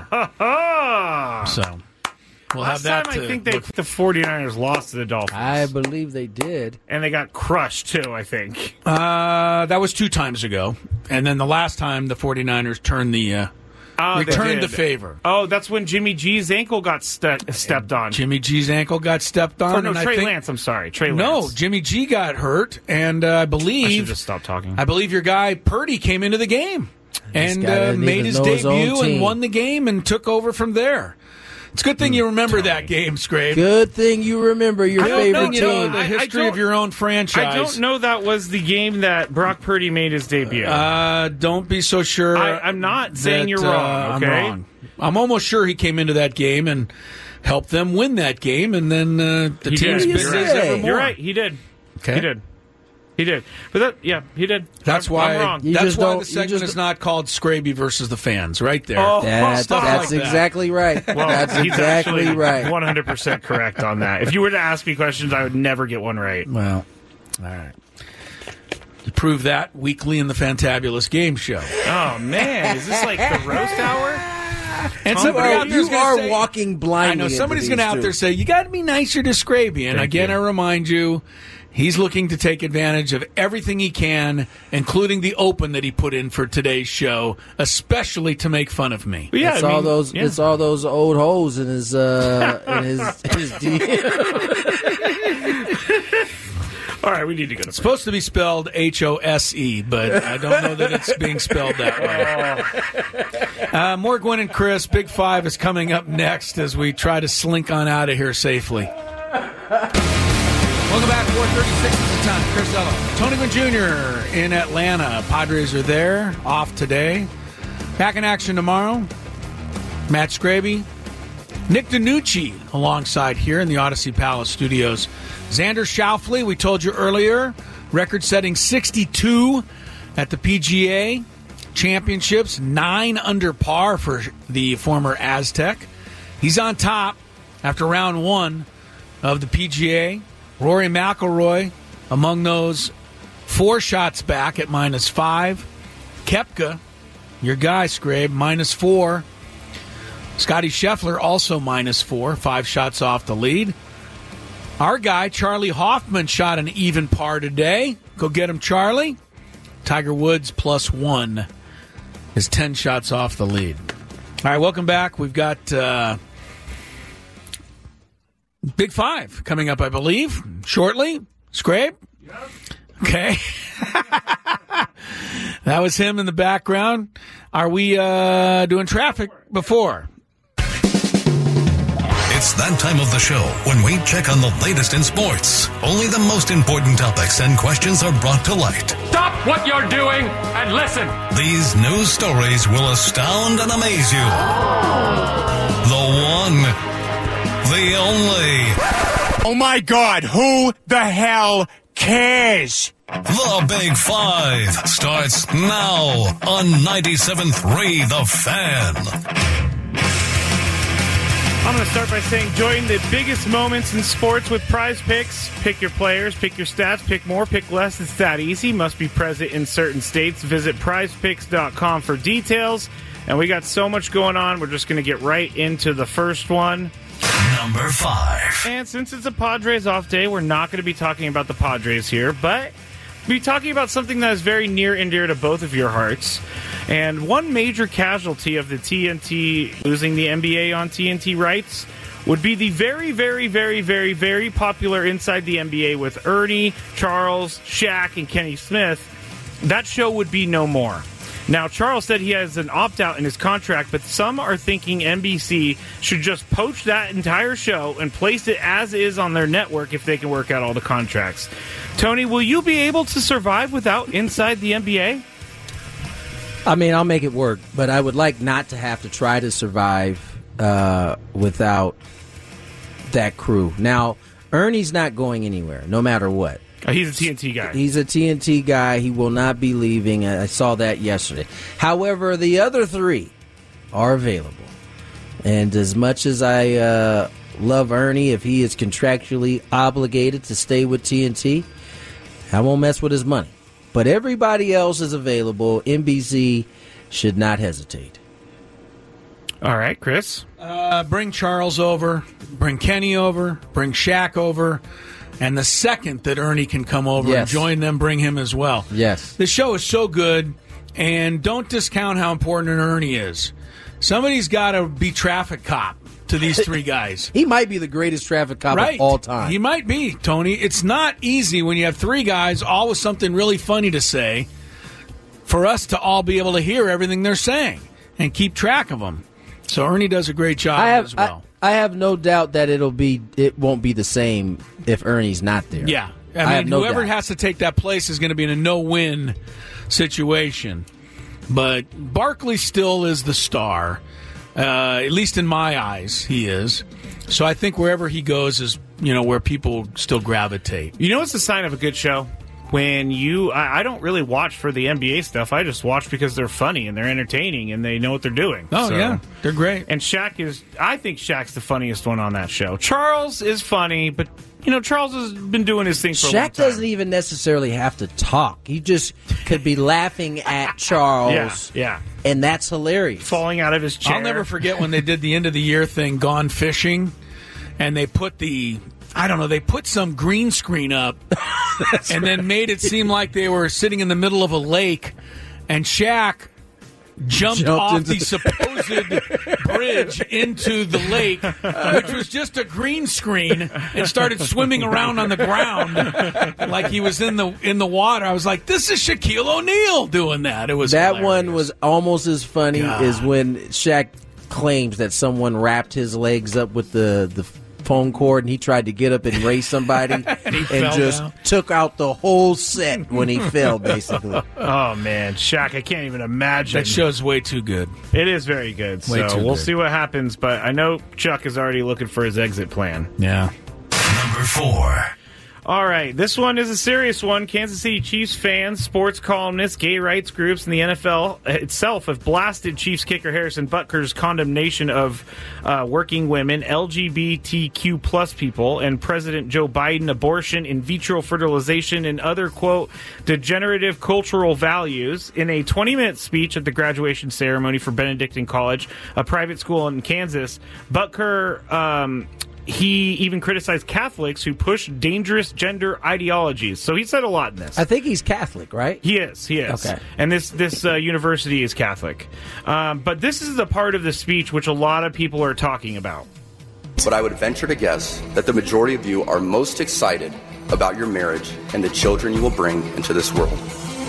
So we'll Last have that time to I think they, look- the 49ers lost to the Dolphins. I believe they did. And they got crushed, too, I think. Uh, that was two times ago. And then the last time the 49ers turned the uh, Oh, they returned the did. favor. Oh, that's when Jimmy G's ankle got ste- stepped on. Jimmy G's ankle got stepped on. Or no, and I Trey think, Lance, I'm sorry. Trey Lance. No, Jimmy G got hurt, and uh, I I should believe just stop talking. I believe your guy Purdy came into the game and guy uh, doesn't made even his know his own debut and team. won the game and took over from there. It's a good thing you remember that game, Scrape. Good thing you remember your I don't favorite know, You know team. the I- I history don't- of your own franchise. I don't know that was the game that Brock Purdy made his debut. Uh, don't be so sure. I, I'm not saying that, you're uh, wrong, okay? I'm wrong. I'm almost sure he came into that game and helped them win that game, and then uh, the He team's did. business You're right. evermore. You're right. He did. Okay. He did. He did. But that, yeah, he did. That's I'm, why. I'm wrong. You That's just why don't- the you segment just- is not called Scraby versus the fans. Right there. Oh, That, Stuff that's like that. exactly right. Well, that's he's exactly actually right. one hundred percent correct on that. If you were to ask me questions, I would never get one right. Well, all right. You prove that weekly in the Fantabulous Game Show. Oh, man. Is this like the roast hour? And Tom somebody Brady? out there's You gonna are say, walking blindly. I know into somebody's these going to out two. there say you got to be nicer to Scraby. And Thank again, you. I remind you, he's looking to take advantage of everything he can, including the open that he put in for today's show, especially to make fun of me. But yeah, it's I all mean, those. yeah. It's all those old hoes in his uh, in his his D M. All right, we need to go to It's supposed to be spelled H O S E, but I don't know that it's being spelled that way. Uh, more Gwen and Chris. Big Five is coming up next as we try to slink on out of here safely. Welcome back. four thirty-six is the time. Chris Ello. Tony Gwynn Junior in Atlanta. Padres are there, off today. Back in action tomorrow. Matt Scraby. Nick DiNucci alongside here in the Odyssey Palace studios. Xander Schauffele, we told you earlier, record-setting sixty-two at the P G A Championships, nine under par for the former Aztec. He's on top after round one of the P G A. Rory McIlroy among those four shots back at minus five. Koepka, your guy, Scrabe, minus four. Scotty Scheffler also minus four, five shots off the lead. Our guy, Charlie Hoffman, shot an even par today. Go get him, Charlie. Tiger Woods plus one is ten shots off the lead. All right, welcome back. We've got uh, Big Five coming up, I believe, shortly. Scrape? Yep. Okay. That was him in the background. Are we uh, doing traffic before? It's that time of the show when we check on the latest in sports. Only the most important topics and questions are brought to light. Stop what you're doing and listen. These news stories will astound and amaze you. The one, the only. Oh my God, who the hell cares? The Big Five starts now on ninety-seven point three The Fan. I'm going to start by saying join the biggest moments in sports with Prize Picks. Pick your players, pick your stats, pick more, pick less. It's that easy. Must be present in certain states. Visit prize picks dot com for details. And we got so much going on, we're just going to get right into the first one. Number five. And since it's a Padres off day, we're not going to be talking about the Padres here, but we'll be talking about something that is very near and dear to both of your hearts. And one major casualty of the T N T losing the N B A on T N T rights would be the very, very, very, very, very popular Inside the N B A with Ernie, Charles, Shaq, and Kenny Smith. That show would be no more. Now, Charles said he has an opt-out in his contract, but some are thinking N B C should just poach that entire show and place it as is on their network if they can work out all the contracts. Tony, will you be able to survive without Inside the N B A? I mean, I'll make it work, but I would like not to have to try to survive uh, without that crew. Now, Ernie's not going anywhere, no matter what. Oh, he's a T N T guy. He's a T N T guy. He will not be leaving. I saw that yesterday. However, the other three are available. And as much as I uh, love Ernie, if he is contractually obligated to stay with T N T, I won't mess with his money. But everybody else is available. N B C should not hesitate. All right, Chris. Uh, bring Charles over. Bring Kenny over. Bring Shaq over. And the second that Ernie can come over yes. and join them, bring him as well. Yes. The show is so good, and don't discount how important an Ernie is. Somebody's got to be traffic cop to these three guys. He might be the greatest traffic cop right. of all time. He might be, Tony. It's not easy when you have three guys, all with something really funny to say, for us to all be able to hear everything they're saying and keep track of them. So Ernie does a great job I have, as well. I, I have no doubt that it'll be it won't be the same if Ernie's not there. Yeah. I, I mean, have no whoever doubt. has to take that place is going to be in a no-win situation. But Barkley still is the star. Uh, at least in my eyes, he is. So I think wherever he goes is, you know, where people still gravitate. You know what's the sign of a good show? When you, I, I don't really watch for the N B A stuff. I just watch because they're funny and they're entertaining and they know what they're doing. Oh, so. yeah. They're great. And Shaq is, I think Shaq's the funniest one on that show. Charles is funny, but, you know, Charles has been doing his thing for Shaq a long time. doesn't even necessarily have to talk. He just could be laughing at Charles. Yeah, yeah. And that's hilarious. Falling out of his chair. I'll never forget when they did the end of the year thing, Gone Fishing, and they put the, I don't know, they put some green screen up and right. then made it seem like they were sitting in the middle of a lake, and Shaq jumped, jumped off the, the supposed supposed bridge into the lake, which was just a green screen, and started swimming around on the ground like he was in the in the water. I was like, this is Shaquille O'Neal doing that. It was that hilarious. one was almost as funny God. as when Shaq claims that someone wrapped his legs up with the the phone cord and he tried to get up and race somebody and, and just down. took out the whole set when he fell, basically. Oh, man. Shaq, I can't even imagine. That show's way too good. It is very good. Way so too we'll good. see what happens, but I know Chuck is already looking for his exit plan. Yeah. Number four. All right, this one is a serious one. Kansas City Chiefs fans, sports columnists, gay rights groups, and the N F L itself have blasted Chiefs kicker Harrison Butker's condemnation of uh, working women, L G B T Q plus people, and President Joe Biden, abortion, in vitro fertilization, and other, quote, degenerative cultural values. In a twenty-minute speech at the graduation ceremony for Benedictine College, a private school in Kansas, Butker... Um, He even criticized Catholics who push dangerous gender ideologies. So he said a lot in this. I think he's Catholic, right? He is. He is. Okay. And this this uh, university is Catholic. Um, but this is the part of the speech which a lot of people are talking about. But I would venture to guess that the majority of you are most excited about your marriage and the children you will bring into this world.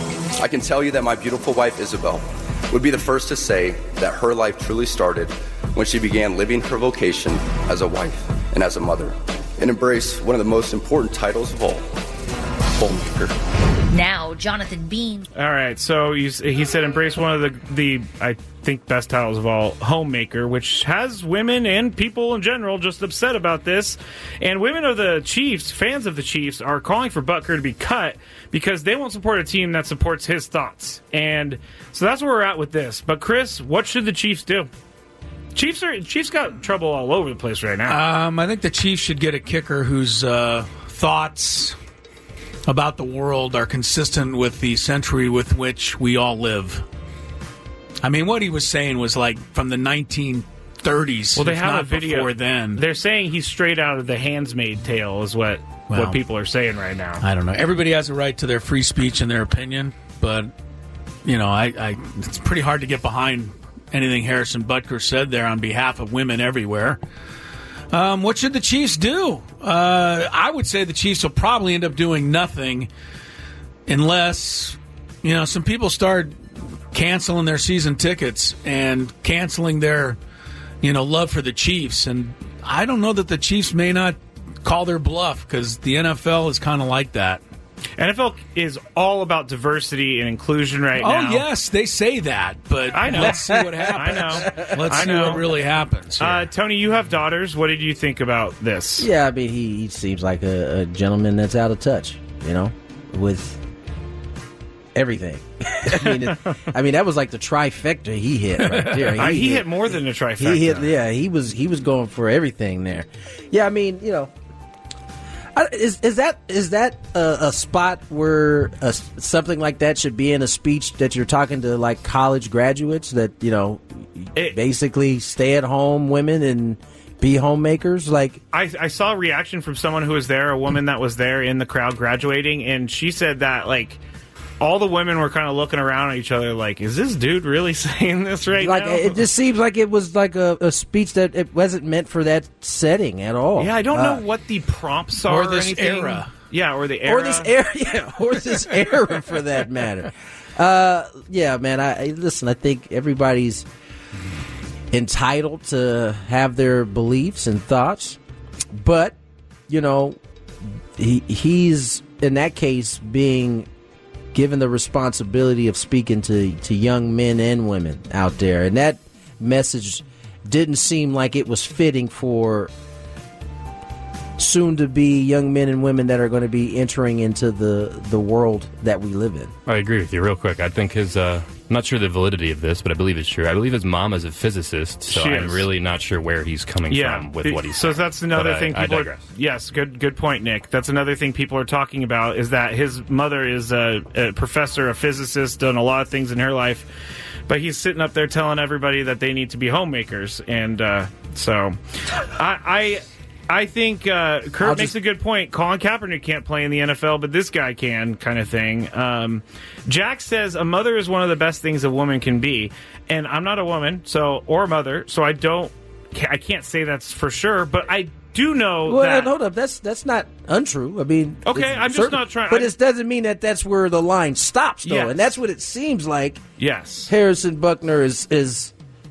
I can tell you that my beautiful wife, Isabel, would be the first to say that her life truly started when she began living her vocation as a wife and as a mother, and embrace one of the most important titles of all, homemaker. Now, Jonathan Bean. All right, so he, he said embrace one of the, the, I think, best titles of all, homemaker, which has women and people in general just upset about this. And women of the Chiefs, fans of the Chiefs, are calling for Butker to be cut because they won't support a team that supports his thoughts. And so that's where we're at with this. But, Chris, what should the Chiefs do? Chiefs are Chiefs got trouble all over the place right now. Um, I think the Chiefs should get a kicker whose uh, thoughts about the world are consistent with the century with which we all live. I mean, what he was saying was like from the nineteen thirties. Well, they if have not a video. before then. They're saying he's straight out of the Handmaid's Tale is what, Well, what people are saying right now. I don't know. Everybody has a right to their free speech and their opinion, but, you know, I, I it's pretty hard to get behind anything Harrison Butker said there on behalf of women everywhere. Um, what should the Chiefs do? Uh, I would say the Chiefs will probably end up doing nothing unless, you know, some people start canceling their season tickets and canceling their, you know, love for the Chiefs. And I don't know that the Chiefs may not call their bluff because the N F L is kind of like that. N F L is all about diversity and inclusion right oh, now. Oh, yes, they say that, but I know. let's see what happens. I know. Let's I see know. what really happens. Uh, Tony, you have daughters. What did you think about this? Yeah, I mean, he, he seems like a, a gentleman that's out of touch, you know, with everything. I mean, it, I mean, that was like the trifecta he hit right there. He, Uh, he hit, hit more than a trifecta. He hit, yeah, he was he was going for everything there. Yeah, I mean, you know. Is is that is that a, a spot where a, something like that should be in a speech that you're talking to like college graduates that you know it, basically stay at home women and be homemakers? Like I, I saw a reaction from someone who was there, a woman that was there in the crowd graduating, and she said that like all the women were kind of looking around at each other like, is this dude really saying this right like now? It just seems like it was like a, a speech that it wasn't meant for that setting at all. Yeah, I don't Uh, know what the prompts are or this anything. era. Yeah, or the era. Or this era, yeah, or this era for that matter. Uh, yeah, man. I, I listen. I think everybody's entitled to have their beliefs and thoughts, but you know, he he's in that case being given the responsibility of speaking to to young men and women out there, and that message didn't seem like it was fitting for soon-to-be young men and women that are going to be entering into the, the world that we live in. I agree with you real quick. I think his, uh, I'm not sure the validity of this, but I believe it's true. I believe his mom is a physicist, so She I'm is. really not sure where he's coming yeah, from with what he's so saying. that's another But I- thing I people are, digress. yes, good good point, Nick. That's another thing people are talking about is that his mother is a, a professor, a physicist, done a lot of things in her life, but he's sitting up there telling everybody that they need to be homemakers, and uh, so I, I I think uh, Kurt I'll makes just- a good point. Colin Kaepernick can't play in the N F L, but this guy can, kind of thing. Um, Jack says a mother is one of the best things a woman can be, and I'm not a woman, so or a mother, so I don't, I can't say that's for sure, but I do know Well, that. hold up. That's that's not untrue. I mean, Okay, it's I'm just certain- not trying- But I- it doesn't mean that that's where the line stops, though, Yes. and that's what it seems like. Yes, Harrison Buckner is is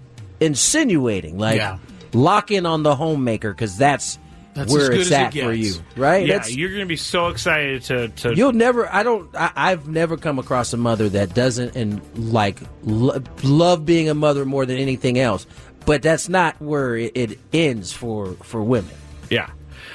insinuating, like Yeah. lock in on the homemaker because that's, That's where as good it's as it at for gets. you, right? Yeah, That's- you're going to be so excited to. to You'll never. I don't. I, I've never come across a mother that doesn't and like lo- love being a mother more than anything else. But that's not where it, it ends for for women. Yeah.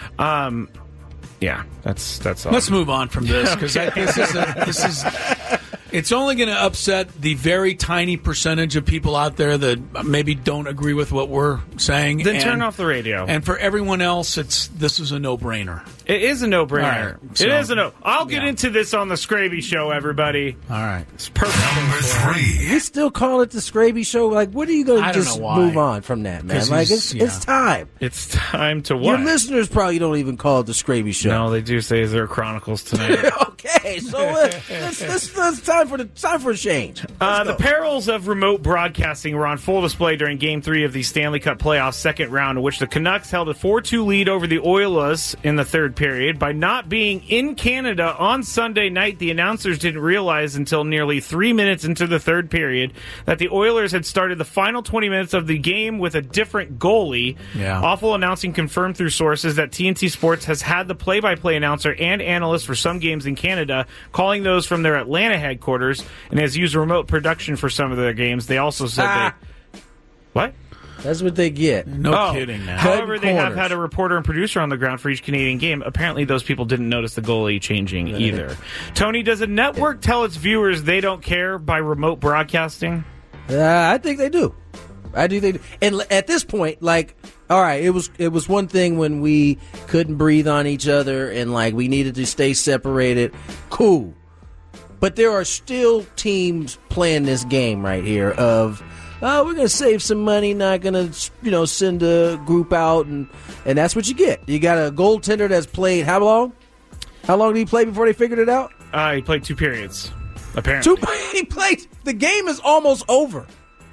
Um, yeah, that's that's all. Let's move on from this because Okay. this is a, this is it's only going to upset the very tiny percentage of people out there that maybe don't agree with what we're saying. Then and, turn off the radio. And for everyone else, it's this is a no brainer. It is a no-brainer. All right, so- it is a no. I'll get into this on the Scraby Show, everybody. All right. It's perfect. Number three. We still call it the Scraby Show. Like, what are you going I to don't just know why. move on from that, man? 'Cause Like, he's- it's yeah. it's time. It's time to Your what? listeners probably don't even call it the Scraby Show. No, they do say there are Chronicles tonight. Okay, so uh, it's, it's, it's time for the time for a change. Uh, the perils of remote broadcasting were on full display during Game three of the Stanley Cup Playoffs second round, in which the Canucks held a four two lead over the Oilers in the third period. By not being in Canada on Sunday night, the announcers didn't realize until nearly three minutes into the third period that the Oilers had started the final twenty minutes of the game with a different goalie. Yeah. Awful Announcing confirmed through sources that T N T Sports has had the play-by-play announcer and analyst for some games in Canada, calling those from their Atlanta headquarters, and has used remote production for some of their games. They also said Ah. they... What? That's what they get. No Oh, kidding, man. However, they have corners. had a reporter and producer on the ground for each Canadian game. Apparently, those people didn't notice the goalie changing either. Tony, does a network tell its viewers they don't care by remote broadcasting? Uh, I think they do. I do. They do. And l- at this point, like, all right, it was it was one thing when we couldn't breathe on each other and like we needed to stay separated. Cool, but there are still teams playing this game right here of. Oh, we're gonna save some money. Not gonna, you know, send a group out, and and that's what you get. You got a goaltender that's played how long? How long did he play before they figured it out? Uh, he played two periods, apparently. Two. He played. The game is almost over,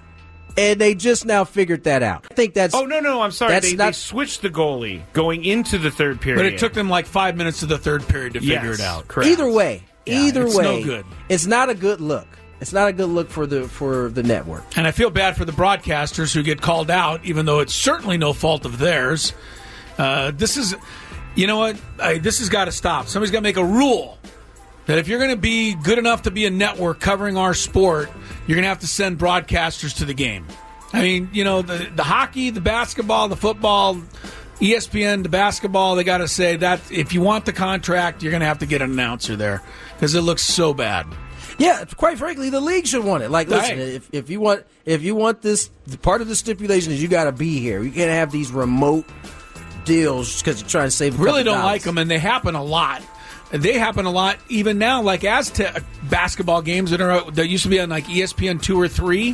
and they just now figured that out. I think that's. Oh, no, no, I'm sorry. That's They, not- they switched the goalie going into the third period. But it took them like five minutes of the third period to figure Yes, it out. correct. Either way, Yeah, either it's way, no good. It's not a good look. It's not a good look for the for the network. And I feel bad for the broadcasters who get called out, even though it's certainly no fault of theirs. Uh, this is, you know what? I, this has got to stop. Somebody's got to make a rule that if you're going to be good enough to be a network covering our sport, you're going to have to send broadcasters to the game. I mean, you know, the, the hockey, the basketball, the football, E S P N, the basketball, they got to say that if you want the contract, you're going to have to get an announcer there because it looks so bad. Yeah, quite frankly, the league should want it. Like, listen, Right. if if you want if you want this, part of the stipulation is you got to be here. You can't have these remote deals because you're trying to save. A Really couple don't dollars. like them, and they happen a lot. They happen a lot even now. Like Aztec basketball games that are that used to be on like E S P N two or three.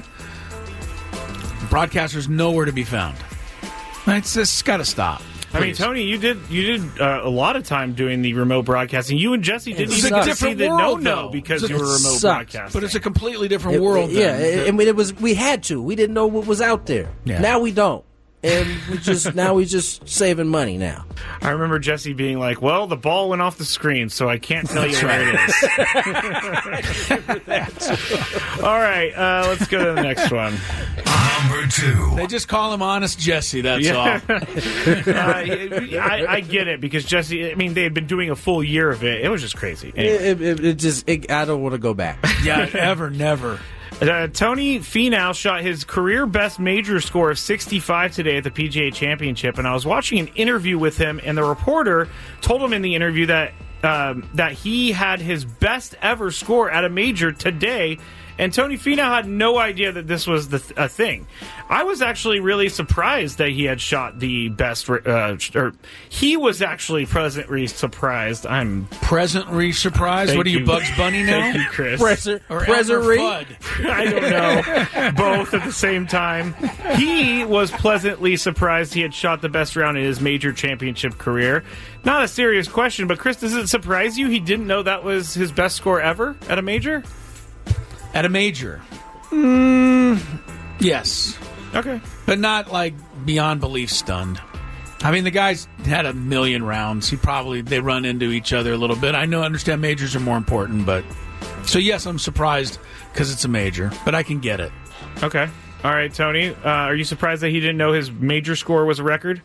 Broadcasters nowhere to be found. It's just got to stop. I mean, Please. Tony, you did you did uh, a lot of time doing the remote broadcasting. You and Jesse didn't It's even a get to different see the world, no-no though. because It's a- you were it remote sucks. broadcasting. But it's a completely different It- world. Yeah, then. I mean, it was we had to. We didn't know what was out there. Yeah. Now we don't, and we just now we just saving money now. I remember Jesse being like, "Well, the ball went off the screen, so I can't tell you where it is." All right, uh, let's go to the next one. Number two. They just call him Honest Jesse. That's Yeah. all. uh, I, I get it because Jesse. I mean, they had been doing a full year of it. It was just crazy. Anyway. It, it, it just it, I don't want to go back. Yeah, ever, never. Uh, Tony Finau shot his career best major score of sixty-five today at the P G A Championship, and I was watching an interview with him, and the reporter told him in the interview that um, that he had his best ever score at a major today, And Tony Finau had no idea that this was the th- a thing. I was actually really surprised that he had shot the best, uh, or he was actually pleasantly surprised. I'm Presently surprised? What are you, you. Bugs Bunny now? Thank you, Chris. Presser, Or pressery? Elmer Fudd? I don't know. Both at the same time. He was pleasantly surprised he had shot the best round in his major championship career. Not a serious question, but Chris, does it surprise you he didn't know that was his best score ever at a major? At a major? Mm, yes. Okay. But not, like, beyond belief stunned. I mean, the guy's had a million rounds. He probably, they run into each other a little bit. I know, understand majors are more important, but... So, yes, I'm surprised because it's a major, but I can get it. Okay. All right, Tony, uh, are you surprised that he didn't know his major score was a record?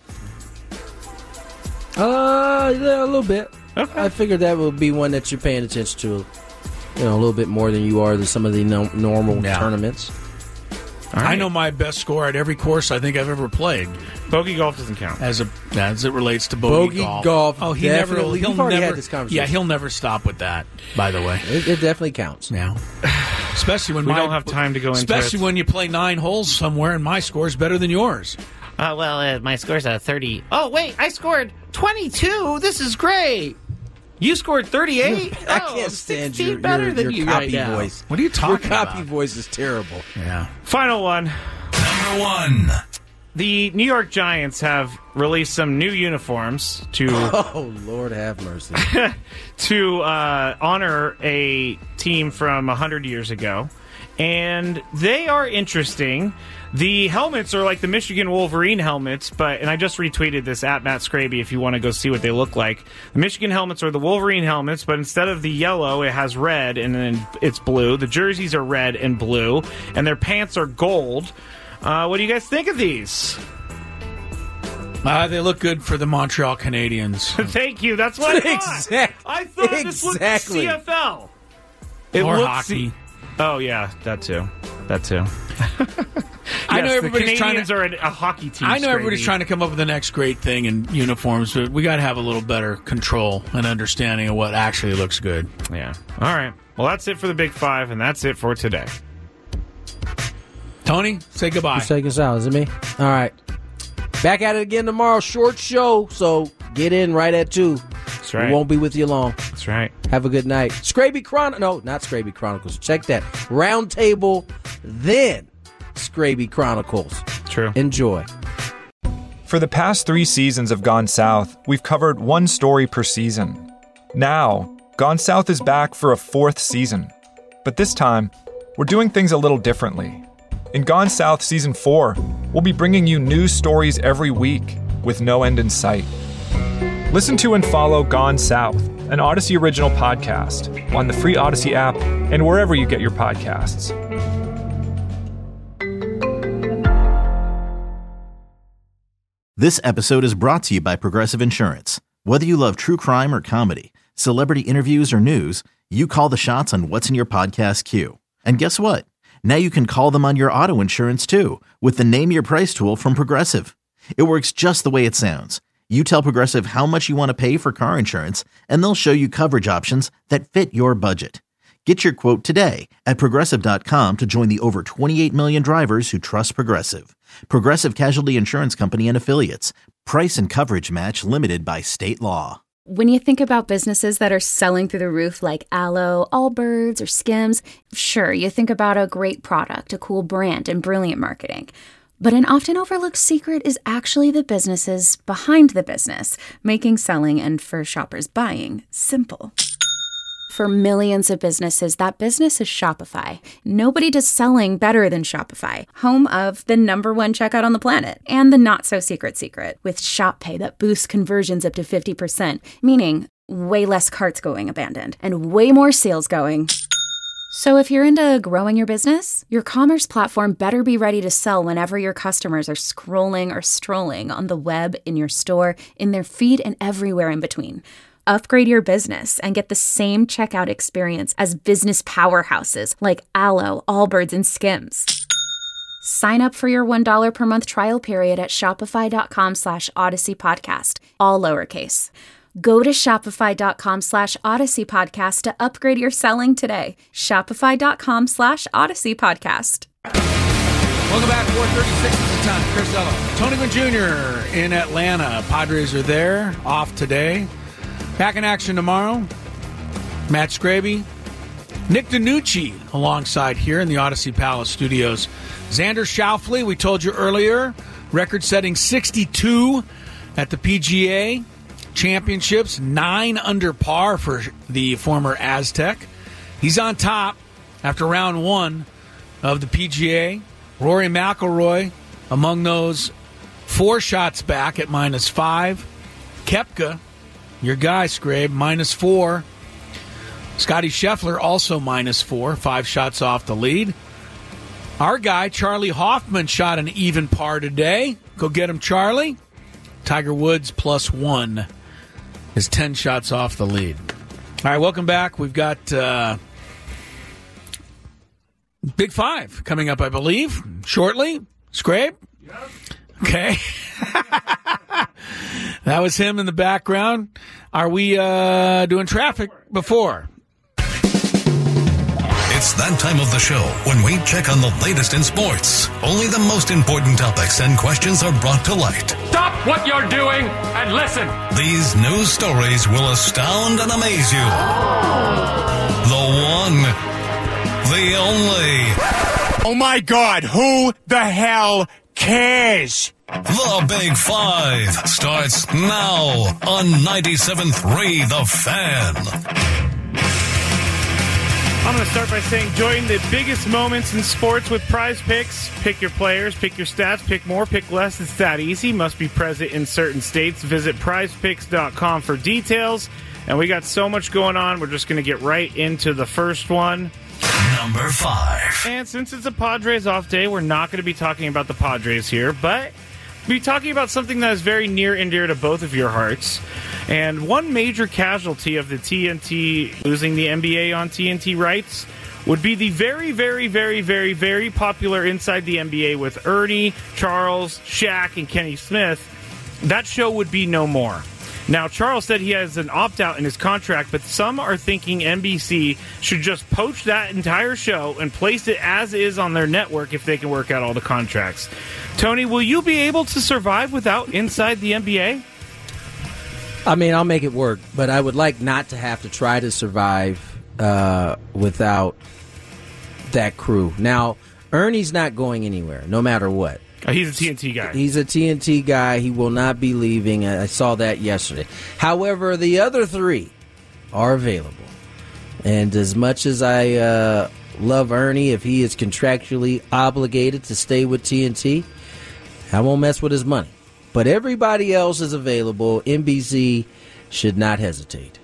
Uh, yeah, a little bit. Okay. I figured that would be one that you're paying attention to, you know, a little bit more than you are than some of the no- normal Yeah. tournaments. All right. I know my best score at every course I think I've ever played. Bogey golf doesn't count. As a as it relates to bogey, Bogey golf. golf, Oh, he never. definitely. He'll We've already never. had this conversation. Yeah, he'll never stop with that. By the way, It, it definitely counts. yeah. Especially when We my, don't have time to go into Especially it. when you play nine holes somewhere and my score is better than yours. Uh, well, uh, my score's a thirty. Oh, wait, I scored twenty-two. This is great. You scored thirty-eight? I Oh, can't stand sixteen your, better your, than your you copy right now. voice. What are you talking Your copy about? voice is terrible. Yeah. Final one. Number one. The New York Giants have released some new uniforms to Oh, Lord have mercy. to uh, honor a team from one hundred years ago. And they are interesting. The helmets are like the Michigan Wolverine helmets, but, and I just retweeted this at Matt Scraby if you want to go see what they look like. The Michigan helmets are the Wolverine helmets, but instead of the yellow, it has red and then it's blue. The jerseys are red and blue, and their pants are gold. Uh, what do you guys think of these? Uh, they look good for the Montreal Canadiens. Thank you. That's what I thought. Exact- I thought this looked exactly. C F L. It Or looks hockey. C- oh yeah, that too. That too. I know Yes, everybody's the trying Canadians to- are a, a hockey team. I know Scraby. everybody's trying to come up with the next great thing in uniforms, but we got to have a little better control and understanding of what actually looks good. Yeah. All right. Well, that's it for the Big Five, and that's it for today. Tony, say goodbye. Who's taking us out? Is it me? All right. Back at it again tomorrow. Short show, so get in right at two. That's right. We won't be with you long. That's right. Have a good night. Scraby Chron... No, not Scraby Chronicles. Check that. Round Table, then Scraby Chronicles. True. Enjoy. For the past three seasons of Gone South, we've covered one story per season. Now, Gone South is back for a fourth season. But this time, we're doing things a little differently. In Gone South Season four, we'll be bringing you news stories every week with no end in sight. Listen to and follow Gone South, an Odyssey original podcast, on the free Odyssey app and wherever you get your podcasts. This episode is brought to you by Progressive Insurance. Whether you love true crime or comedy, celebrity interviews or news, you call the shots on what's in your podcast queue. And guess what? Now you can call them on your auto insurance too with the Name Your Price tool from Progressive. It works just the way it sounds. You tell Progressive how much you want to pay for car insurance, and they'll show you coverage options that fit your budget. Get your quote today at Progressive dot com to join the over twenty-eight million drivers who trust Progressive. Progressive Casualty Insurance Company and Affiliates. Price and coverage match limited by state law. When you think about businesses that are selling through the roof like Aloe, Allbirds, or Skims, sure, you think about a great product, a cool brand, and brilliant marketing. But an often overlooked secret is actually the businesses behind the business, making selling and for shoppers buying simple. For millions of businesses, that business is Shopify. Nobody does selling better than Shopify, home of the number one checkout on the planet and the not-so-secret secret with Shop Pay that boosts conversions up to fifty percent, meaning way less carts going abandoned and way more sales going. So if you're into growing your business, your commerce platform better be ready to sell whenever your customers are scrolling or strolling on the web, in your store, in their feed, and everywhere in between. Upgrade your business and get the same checkout experience as business powerhouses like Aloe, Allbirds, and Skims. Sign up for your one dollar per month trial period at shopify.com slash Odyssey Podcast, all lowercase. Go to shopify.com slash Odyssey Podcast to upgrade your selling today. Shopify.com slash Odyssey Podcast. Welcome back. four thirty-six is the time. Chris Ello. Tony Gwynn Junior in Atlanta. Padres are there. Off today. Back in action tomorrow. Matt Scraby. Nick DiNucci alongside here in the Odyssey Palace studios. Xander Schauffele, we told you earlier, record-setting sixty-two at the P G A Championships, nine under par for the former Aztec. He's on top after round one of the P G A. Rory McIlroy among those four shots back at minus five. Koepka, your guy, Scrabe, minus four. Scotty Scheffler also minus four, five shots off the lead. Our guy, Charlie Hoffman, shot an even par today. Go get him, Charlie. Tiger Woods plus one is ten shots off the lead. All right, welcome back. We've got uh, Big Five coming up, I believe, shortly. Scrape? Yep. Okay. That was him in the background. Are we uh, doing traffic before? It's that time of the show when we check on the latest in sports. Only the most important topics and questions are brought to light. Stop what you're doing and listen. These news stories will astound and amaze you. The one, the only. Oh my God, who the hell cares? The Big Five starts now on ninety-seven point three The Fan. I'm going to start by saying join the biggest moments in sports with Prize Picks. Pick your players, pick your stats, pick more, pick less. It's that easy. Must be present in certain states. Visit prize picks dot com for details. And we got so much going on, we're just going to get right into the first one. Number five. And since it's a Padres off day, we're not going to be talking about the Padres here, but we'll be talking about something that is very near and dear to both of your hearts. And one major casualty of the T N T losing the N B A on T N T rights would be the very, very, very, very, very popular Inside the N B A with Ernie, Charles, Shaq, and Kenny Smith. That show would be no more. Now, Charles said he has an opt-out in his contract, but some are thinking N B C should just poach that entire show and place it as is on their network if they can work out all the contracts. Tony, will you be able to survive without Inside the N B A? I mean, I'll make it work, but I would like not to have to try to survive uh, without that crew. Now, Ernie's not going anywhere, no matter what. Oh, he's a T N T guy. He's a T N T guy. He will not be leaving. I saw that yesterday. However, the other three are available. And as much as I uh, love Ernie, if he is contractually obligated to stay with T N T, I won't mess with his money. But everybody else is available. N B C should not hesitate.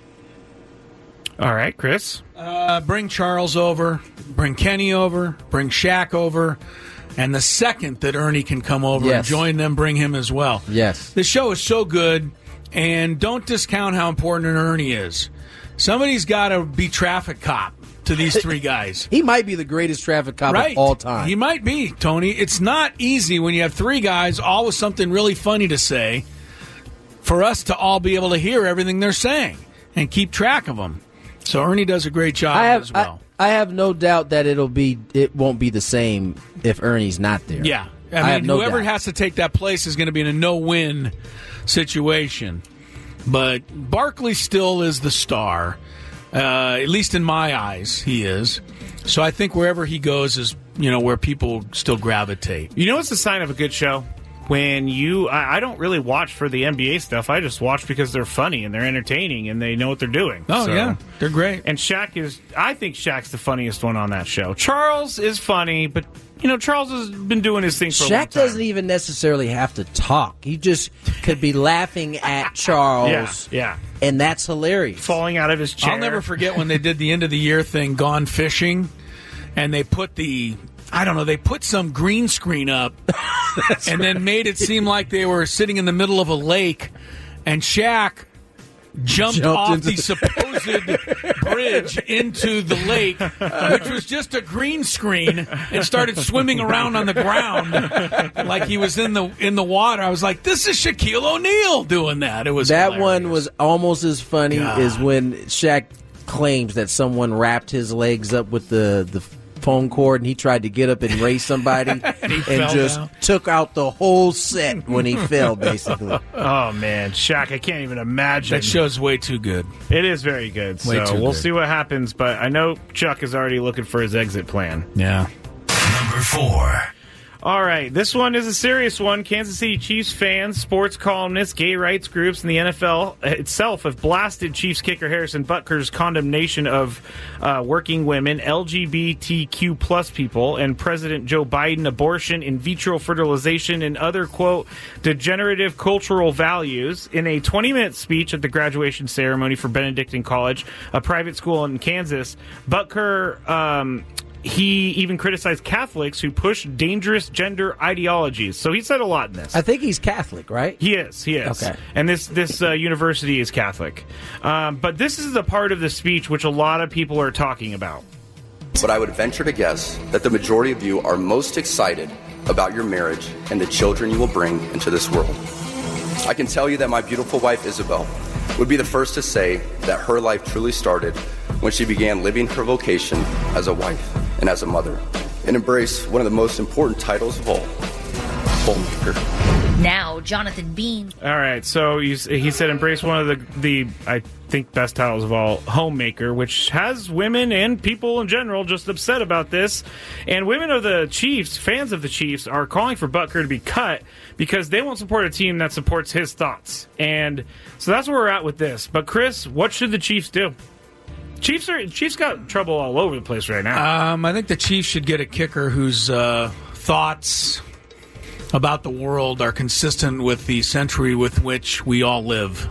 All right, Chris. Uh, bring Charles over. Bring Kenny over. Bring Shaq over. And the second that Ernie can come over yes. and join them, bring him as well. Yes. The show is so good, and don't discount how important an Ernie is. Somebody's got to be traffic cop to these three guys. He might be the greatest traffic cop right. of all time. He might be, Tony. It's not easy when you have three guys, all with something really funny to say, for us to all be able to hear everything they're saying and keep track of them. So Ernie does a great job I have, as well. I, I have no doubt that it'll be. It won't be the same if Ernie's not there. Yeah, I, I mean, have no whoever doubt. has to take that place is going to be in a no-win situation. But Barkley still is the star, uh, at least in my eyes, he is. So I think wherever he goes is, you know, where people still gravitate. You know what's the sign of a good show? When you, I, I don't really watch for the N B A stuff. I just watch because they're funny and they're entertaining and they know what they're doing. Oh, so. yeah. They're great. And Shaq is, I think Shaq's the funniest one on that show. Charles is funny, but, you know, Charles has been doing his thing for Shaq a long time. doesn't even necessarily have to talk. He just could be laughing at Charles. Yeah, yeah. And that's hilarious. Falling out of his chair. I'll never forget when they did the end of the year thing, Gone Fishing, and they put the, I don't know, they put some green screen up and right. then made it seem like they were sitting in the middle of a lake, and Shaq jumped, Jumped off into the supposed bridge into the lake, which was just a green screen, and started swimming around on the ground like he was in the in the water. I was like, "This is Shaquille O'Neal doing that." It was that hilarious. one was almost as funny God. as when Shaq claims that someone wrapped his legs up with the the phone cord and he tried to get up and race somebody and, fell just down. took out the whole set when he fell, basically. Oh, man. Shaq, I can't even imagine. That show's way too good. It is very good. Way So too we'll good. see what happens, but I know Chuck is already looking for his exit plan. Yeah. Number four. All right, this one is a serious one. Kansas City Chiefs fans, sports columnists, gay rights groups, and the N F L itself have blasted Chiefs kicker Harrison Butker's condemnation of uh, working women, L G B T Q plus people, and President Joe Biden, abortion, in vitro fertilization, and other, quote, degenerative cultural values. In a twenty-minute speech at the graduation ceremony for Benedictine College, a private school in Kansas, Butker... Um, He even criticized Catholics who push dangerous gender ideologies. So he said a lot in this. I think he's Catholic, right? He is. He is. Okay. And this this uh, university is Catholic. Um, but this is the part of the speech which a lot of people are talking about. But I would venture to guess that the majority of you are most excited about your marriage and the children you will bring into this world. I can tell you that my beautiful wife, Isabel, would be the first to say that her life truly started when she began living her vocation as a wife and as a mother, and embrace one of the most important titles of all, homemaker. Now, Jonathan Bean. All right. So he, he said embrace one of the, the, I think, best titles of all, homemaker, which has women and people in general just upset about this. And women of the Chiefs, fans of the Chiefs, are calling for Butker to be cut because they won't support a team that supports his thoughts. And so that's where we're at with this. But, Chris, what should the Chiefs do? Chiefs are Chiefs got trouble all over the place right now. Um, I think the Chiefs should get a kicker whose uh, thoughts about the world are consistent with the century with which we all live.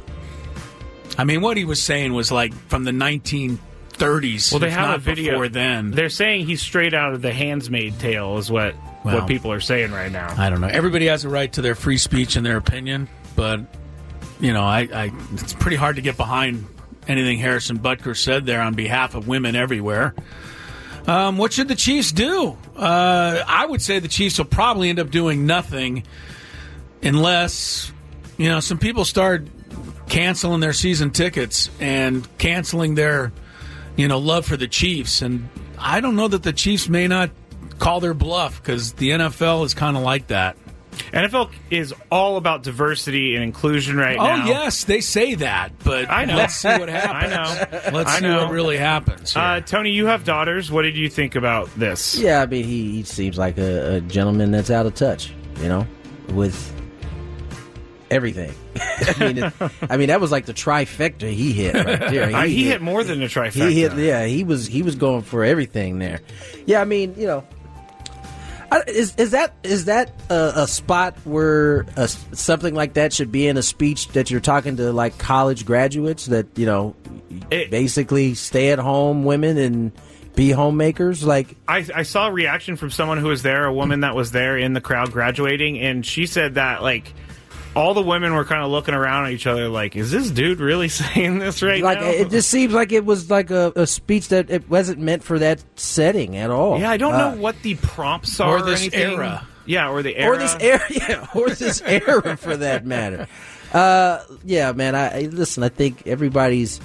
I mean, what he was saying was like from the nineteen thirties. Well, they if have not a video. before then. They're saying he's straight out of the Handmaid's Tale, is what Well, what people are saying right now. I don't know. Everybody has a right to their free speech and their opinion, but you know, I, I it's pretty hard to get behind anything Harrison Butker said there on behalf of women everywhere. Um, what should the Chiefs do? Uh, I would say the Chiefs will probably end up doing nothing unless, you know, some people start canceling their season tickets and canceling their, you know, love for the Chiefs. And I don't know that the Chiefs may not call their bluff because the N F L is kind of like that. N F L is all about diversity and inclusion right oh, now. Oh, yes, they say that, but I know. let's see what happens. I know. Let's I see know. what really happens here. Uh, Tony, you have daughters. What did you think about this? Yeah, I mean, he, he seems like a, a gentleman that's out of touch, you know, with everything. I mean, it, I mean, that was like the trifecta he hit right there. He, Uh, he hit, hit more than a trifecta. He hit, yeah, he was he was going for everything there. Yeah, I mean, you know, I, is is that is that a, a spot where a, something like that should be in a speech that you're talking to like college graduates that you know it, basically stay at home women and be homemakers? Like I, I saw a reaction from someone who was there, a woman that was there in the crowd graduating, and she said that like all the women were kind of looking around at each other like, is this dude really saying this right like, now? It just seems like it was like a, a speech that it wasn't meant for that setting at all. Yeah, I don't Uh, know what the prompts are or this anything. era. Yeah, or the era. Or this era, yeah, or this era for that matter. Uh, yeah, man, I, I listen, I think everybody's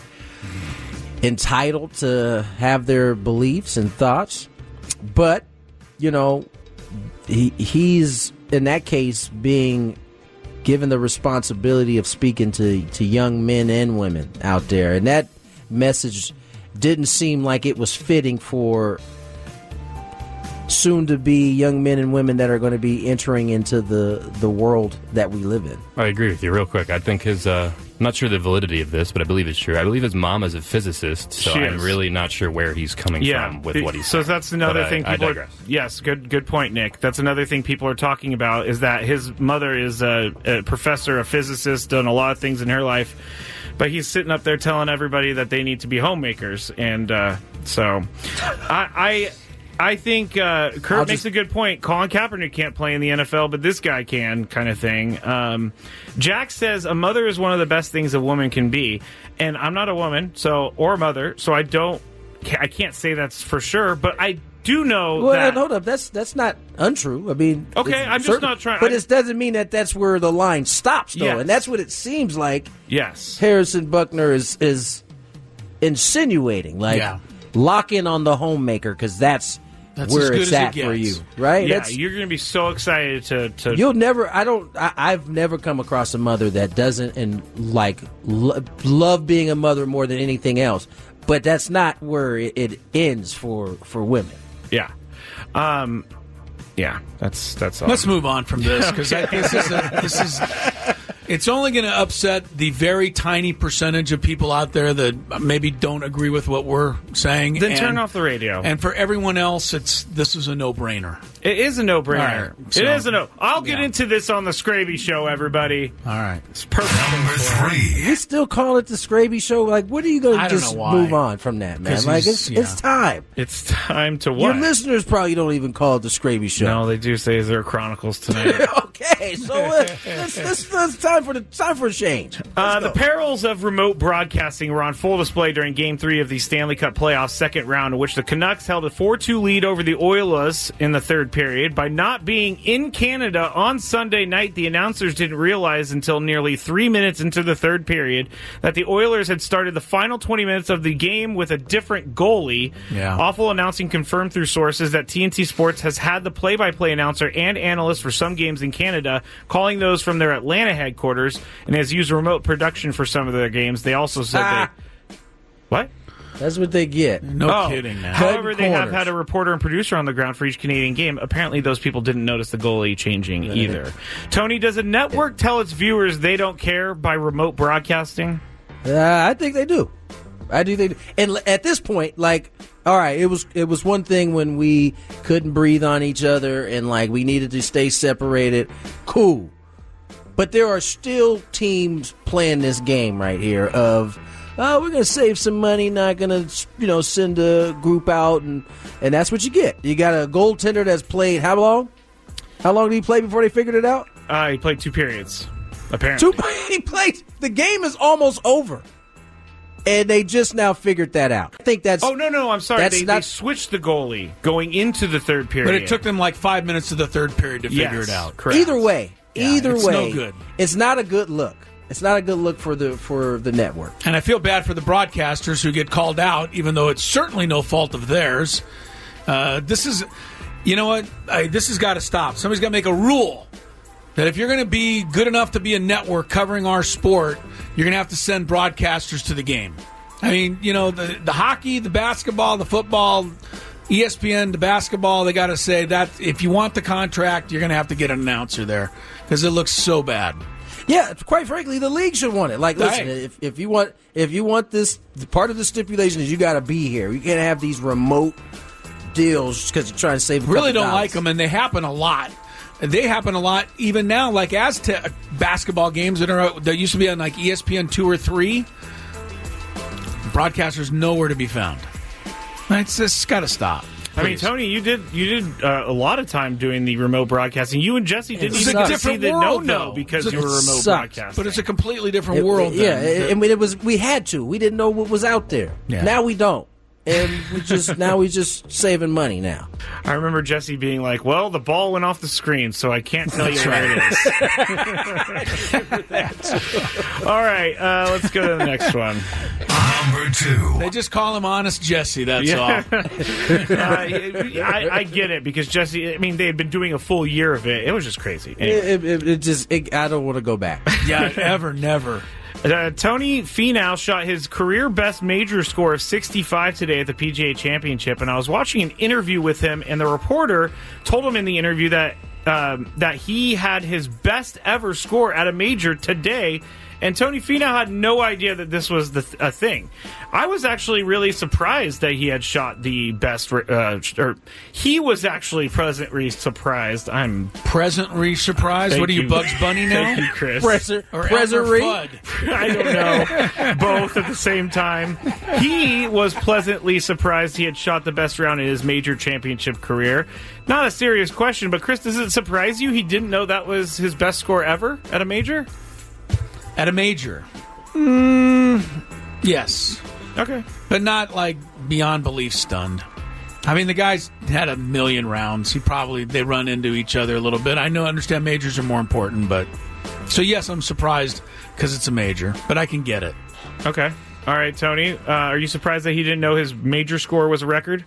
entitled to have their beliefs and thoughts, but, you know, he he's, in that case, being given the responsibility of speaking to, to young men and women out there. And that message didn't seem like it was fitting for soon-to-be young men and women that are going to be entering into the, the world that we live in. I agree with you real quick. I think his, uh, I'm not sure the validity of this, but I believe it's true. I believe his mom is a physicist, so She I'm is. really not sure where he's coming yeah, from with the- what he's so saying. that's another But I- thing I people are, digress. yes, good good point, Nick. That's another thing people are talking about is that his mother is a, a professor, a physicist, done a lot of things in her life, but he's sitting up there telling everybody that they need to be homemakers, and uh, so I, I I think uh, Kurt I'll makes just- a good point. Colin Kaepernick can't play in the N F L, but this guy can, kind of thing. Um, Jack says a mother is one of the best things a woman can be, and I'm not a woman, so or a mother, so I don't, I can't say that's for sure, but I do know Well, that. hold up. That's that's not untrue. I mean, Okay, it's I'm just certain- not trying- But I- it doesn't mean that that's where the line stops, though, Yes. and that's what it seems like. Yes, Harrison Buckner is is insinuating, like Yeah. lock in on the homemaker because that's, That's where as good it's as it at for gets. you, right? Yeah, That's- you're going to be so excited to. to You'll never. I don't. I, I've never come across a mother that doesn't and like lo- love being a mother more than anything else. But that's not where it, it ends for for women. Yeah, um, yeah. That's that's. All. Let's move on from this because Okay. this is a, this is. It's only going to upset the very tiny percentage of people out there that maybe don't agree with what we're saying. Then and, turn off the radio. And for everyone else, it's this is a no-brainer. It is a no-brainer. All right, so- it is a no. I'll get yeah. into this on the Scraby Show, everybody. All right. It's perfect. Number three. We still call it the Scraby Show. Like, what are you going I to don't just know why. move on from that, man? 'Cause Like, he's- it's yeah. it's time. It's time to what? Your listeners probably don't even call it the Scraby Show. No, they do say is there Chronicles tonight. Okay, so uh, it's, it's, it's time for the time for a change. Uh, the perils of remote broadcasting were on full display during Game three of the Stanley Cup playoffs second round, in which the Canucks held a four two lead over the Oilers in the third period. By not being in Canada on Sunday night, the announcers didn't realize until nearly three minutes into the third period that the Oilers had started the final twenty minutes of the game with a different goalie. Yeah. Awful Announcing confirmed through sources that T N T Sports has had the play-by-play announcer and analyst for some games in Canada, calling those from their Atlanta headquarters, and has used remote production for some of their games. They also said Ah. they... What? That's what they get. No Oh, kidding now. However, they have corners. had a reporter and producer on the ground for each Canadian game. Apparently, those people didn't notice the goalie changing either. Tony, does a network tell its viewers they don't care by remote broadcasting? Uh, I think they do. I do. They do. And l- at this point, like, all right, it was it was one thing when we couldn't breathe on each other and like we needed to stay separated. Cool, but there are still teams playing this game right here of. Oh, we're gonna save some money. Not gonna, you know, send a group out, and and that's what you get. You got a goaltender that's played how long? How long did he play before they figured it out? Uh, he played two periods, apparently. Two. He played. The game is almost over, and they just now figured that out. I think that's. Oh, no, no, I'm sorry. That's They, not- they switched the goalie going into the third period. But it took them like five minutes of the third period to figure Yes, it out. correct. Either way, Yeah, either it's way, no good. It's not a good look. It's not a good look for the for the network. And I feel bad for the broadcasters who get called out, even though it's certainly no fault of theirs. Uh, this is, you know what? I, this has got to stop. Somebody's got to make a rule that if you're going to be good enough to be a network covering our sport, you're going to have to send broadcasters to the game. I mean, you know, the, the hockey, the basketball, the football, E S P N, the basketball, they got to say that if you want the contract, you're going to have to get an announcer there because it looks so bad. Yeah, quite frankly, the league should want it. Like, listen, Right. if if you want if you want this, part of the stipulation is you got to be here. You can't have these remote deals just because you're trying to save. A Really couple don't dollars. like them, and they happen a lot. They happen a lot even now. Like Aztec basketball games that are that used to be on like E S P N two or three. Broadcasters nowhere to be found. It's just got to stop. I mean, Please. Tony, you did you did uh, a lot of time doing the remote broadcasting. You and Jesse didn't It's even a get to different see the world, no-no though. because It's a- you were it remote sucks. broadcasting. But it's a completely different It- world. Yeah, then. I mean, it was we had to. We didn't know what was out there. Yeah. Now we don't, and we just now we just saving money now. I remember Jesse being like, "Well, the ball went off the screen, so I can't tell you where it is." All right, uh, let's go to the next one. Number two. They just call him Honest Jesse. That's Yeah. all. uh, I, I get it because Jesse. I mean, they had been doing a full year of it. It was just crazy. Anyway. It, it, it just it, I don't want to go back. Yeah, ever, never. Uh, Tony Finau shot his career best major score of sixty-five today at the P G A Championship, and I was watching an interview with him, and the reporter told him in the interview that um, that he had his best ever score at a major today, And Tony Finau had no idea that this was the th- a thing. I was actually really surprised that he had shot the best, uh, or he was actually pleasantly surprised. I'm presently surprised. What are you, you. Bugs Bunny now? Thank you, Chris. Present, or presently? I don't know. Both at the same time. He was pleasantly surprised he had shot the best round in his major championship career. Not a serious question, but Chris, does it surprise you he didn't know that was his best score ever at a major? At a major? Mm, yes. Okay. But not, like, beyond belief stunned. I mean, the guy's had a million rounds. He probably, they run into each other a little bit. I know, understand majors are more important, but... So, yes, I'm surprised because it's a major, but I can get it. Okay. All right, Tony, uh, are you surprised that he didn't know his major score was a record?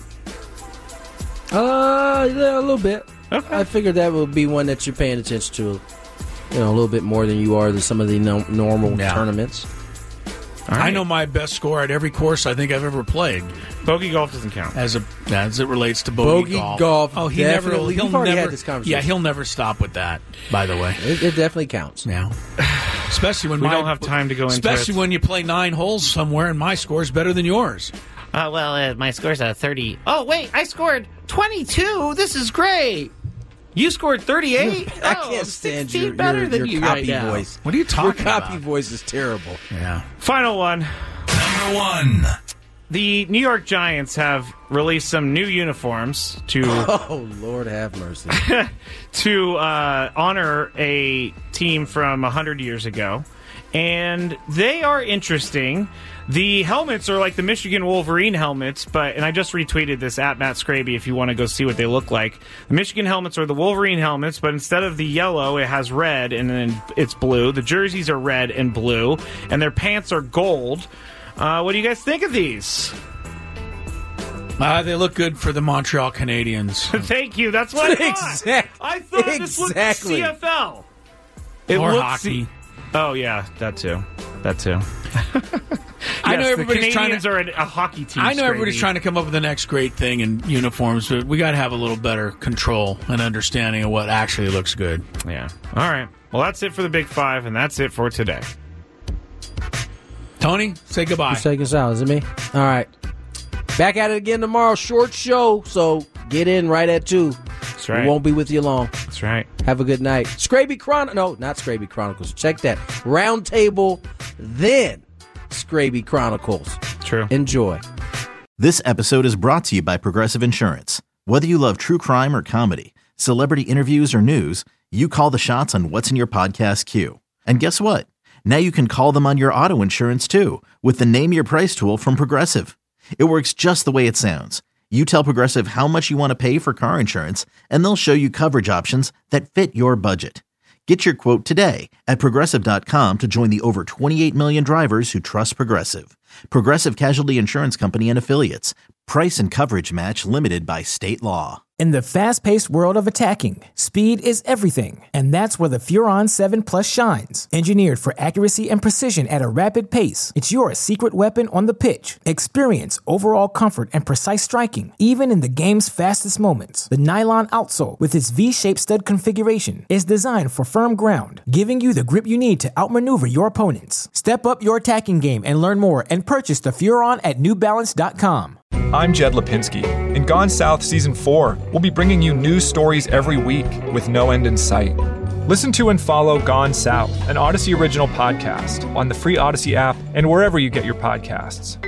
Uh, yeah, a little bit. Okay. I figured that would be one that you're paying attention to, you know, a little bit more than you are than some of the no- normal Yeah. tournaments. Right. I know my best score at every course I think I've ever played. Bogey golf doesn't count as a as it relates to bogey, Bogey golf. golf, Oh, he never. definitely. He'll We've already never. had this conversation. Yeah, he'll never stop with that. By the way, It, it definitely counts. yeah. Especially when We my, don't have time to go into Especially it. when you play nine holes somewhere and my score's better than yours. Uh, well, uh, my score's a thirty. Oh, wait, I scored twenty-two. This is great. You scored thirty-eight? I Oh, can't stand sixteen your, better your, than your you copy right now. voice. What are you talking Your copy about? voice is terrible. Yeah. Final one. Number one. The New York Giants have released some new uniforms to Oh, Lord have mercy. to uh, honor a team from one hundred years ago. And they are interesting. The helmets are like the Michigan Wolverine helmets, but and I just retweeted this at Matt Scraby if you want to go see what they look like. The Michigan helmets are the Wolverine helmets, but instead of the yellow, it has red and then it's blue. The jerseys are red and blue, and their pants are gold. Uh, what do you guys think of these? Uh, they look good for the Montreal Canadiens. Thank you. That's what I thought. Exact- I thought this looked exactly. C F L. It Or looks hockey. C- oh yeah, that too. That too. I know Yes, everybody's the trying Canadians to- are a, a hockey team. I know Scraby. everybody's trying to come up with the next great thing in uniforms, but we got to have a little better control and understanding of what actually looks good. Yeah. All right. Well, that's it for the Big Five, and that's it for today. Tony, say goodbye. Who's taking us out? Is it me? All right. Back at it again tomorrow. Short show, so get in right at two. That's right. We won't be with you long. That's right. Have a good night. Scraby Chronicles. No, not Scraby Chronicles. Check that. Roundtable, then Scraby Chronicles. True. Enjoy. This episode is brought to you by Progressive Insurance. Whether you love true crime or comedy, celebrity interviews or news, you call the shots on what's in your podcast queue. And guess what? Now you can call them on your auto insurance too with the Name Your Price tool from Progressive. It works just the way it sounds. You tell Progressive how much you want to pay for car insurance, and they'll show you coverage options that fit your budget. Get your quote today at Progressive dot com to join the over twenty-eight million drivers who trust Progressive. Progressive Casualty Insurance Company and Affiliates. Price and coverage match limited by state law. In the fast-paced world of attacking, speed is everything, and that's where the Furon seven Plus shines. Engineered for accuracy and precision at a rapid pace, it's your secret weapon on the pitch. Experience overall comfort and precise striking, even in the game's fastest moments. The nylon outsole, with its V-shaped stud configuration, is designed for firm ground, giving you the grip you need to outmaneuver your opponents. Step up your attacking game and learn more and purchase the Furon at New Balance dot com. I'm Jed Lipinski. In Gone South Season four, we'll be bringing you news stories every week with no end in sight. Listen to and follow Gone South, an Odyssey original podcast, on the free Odyssey app and wherever you get your podcasts.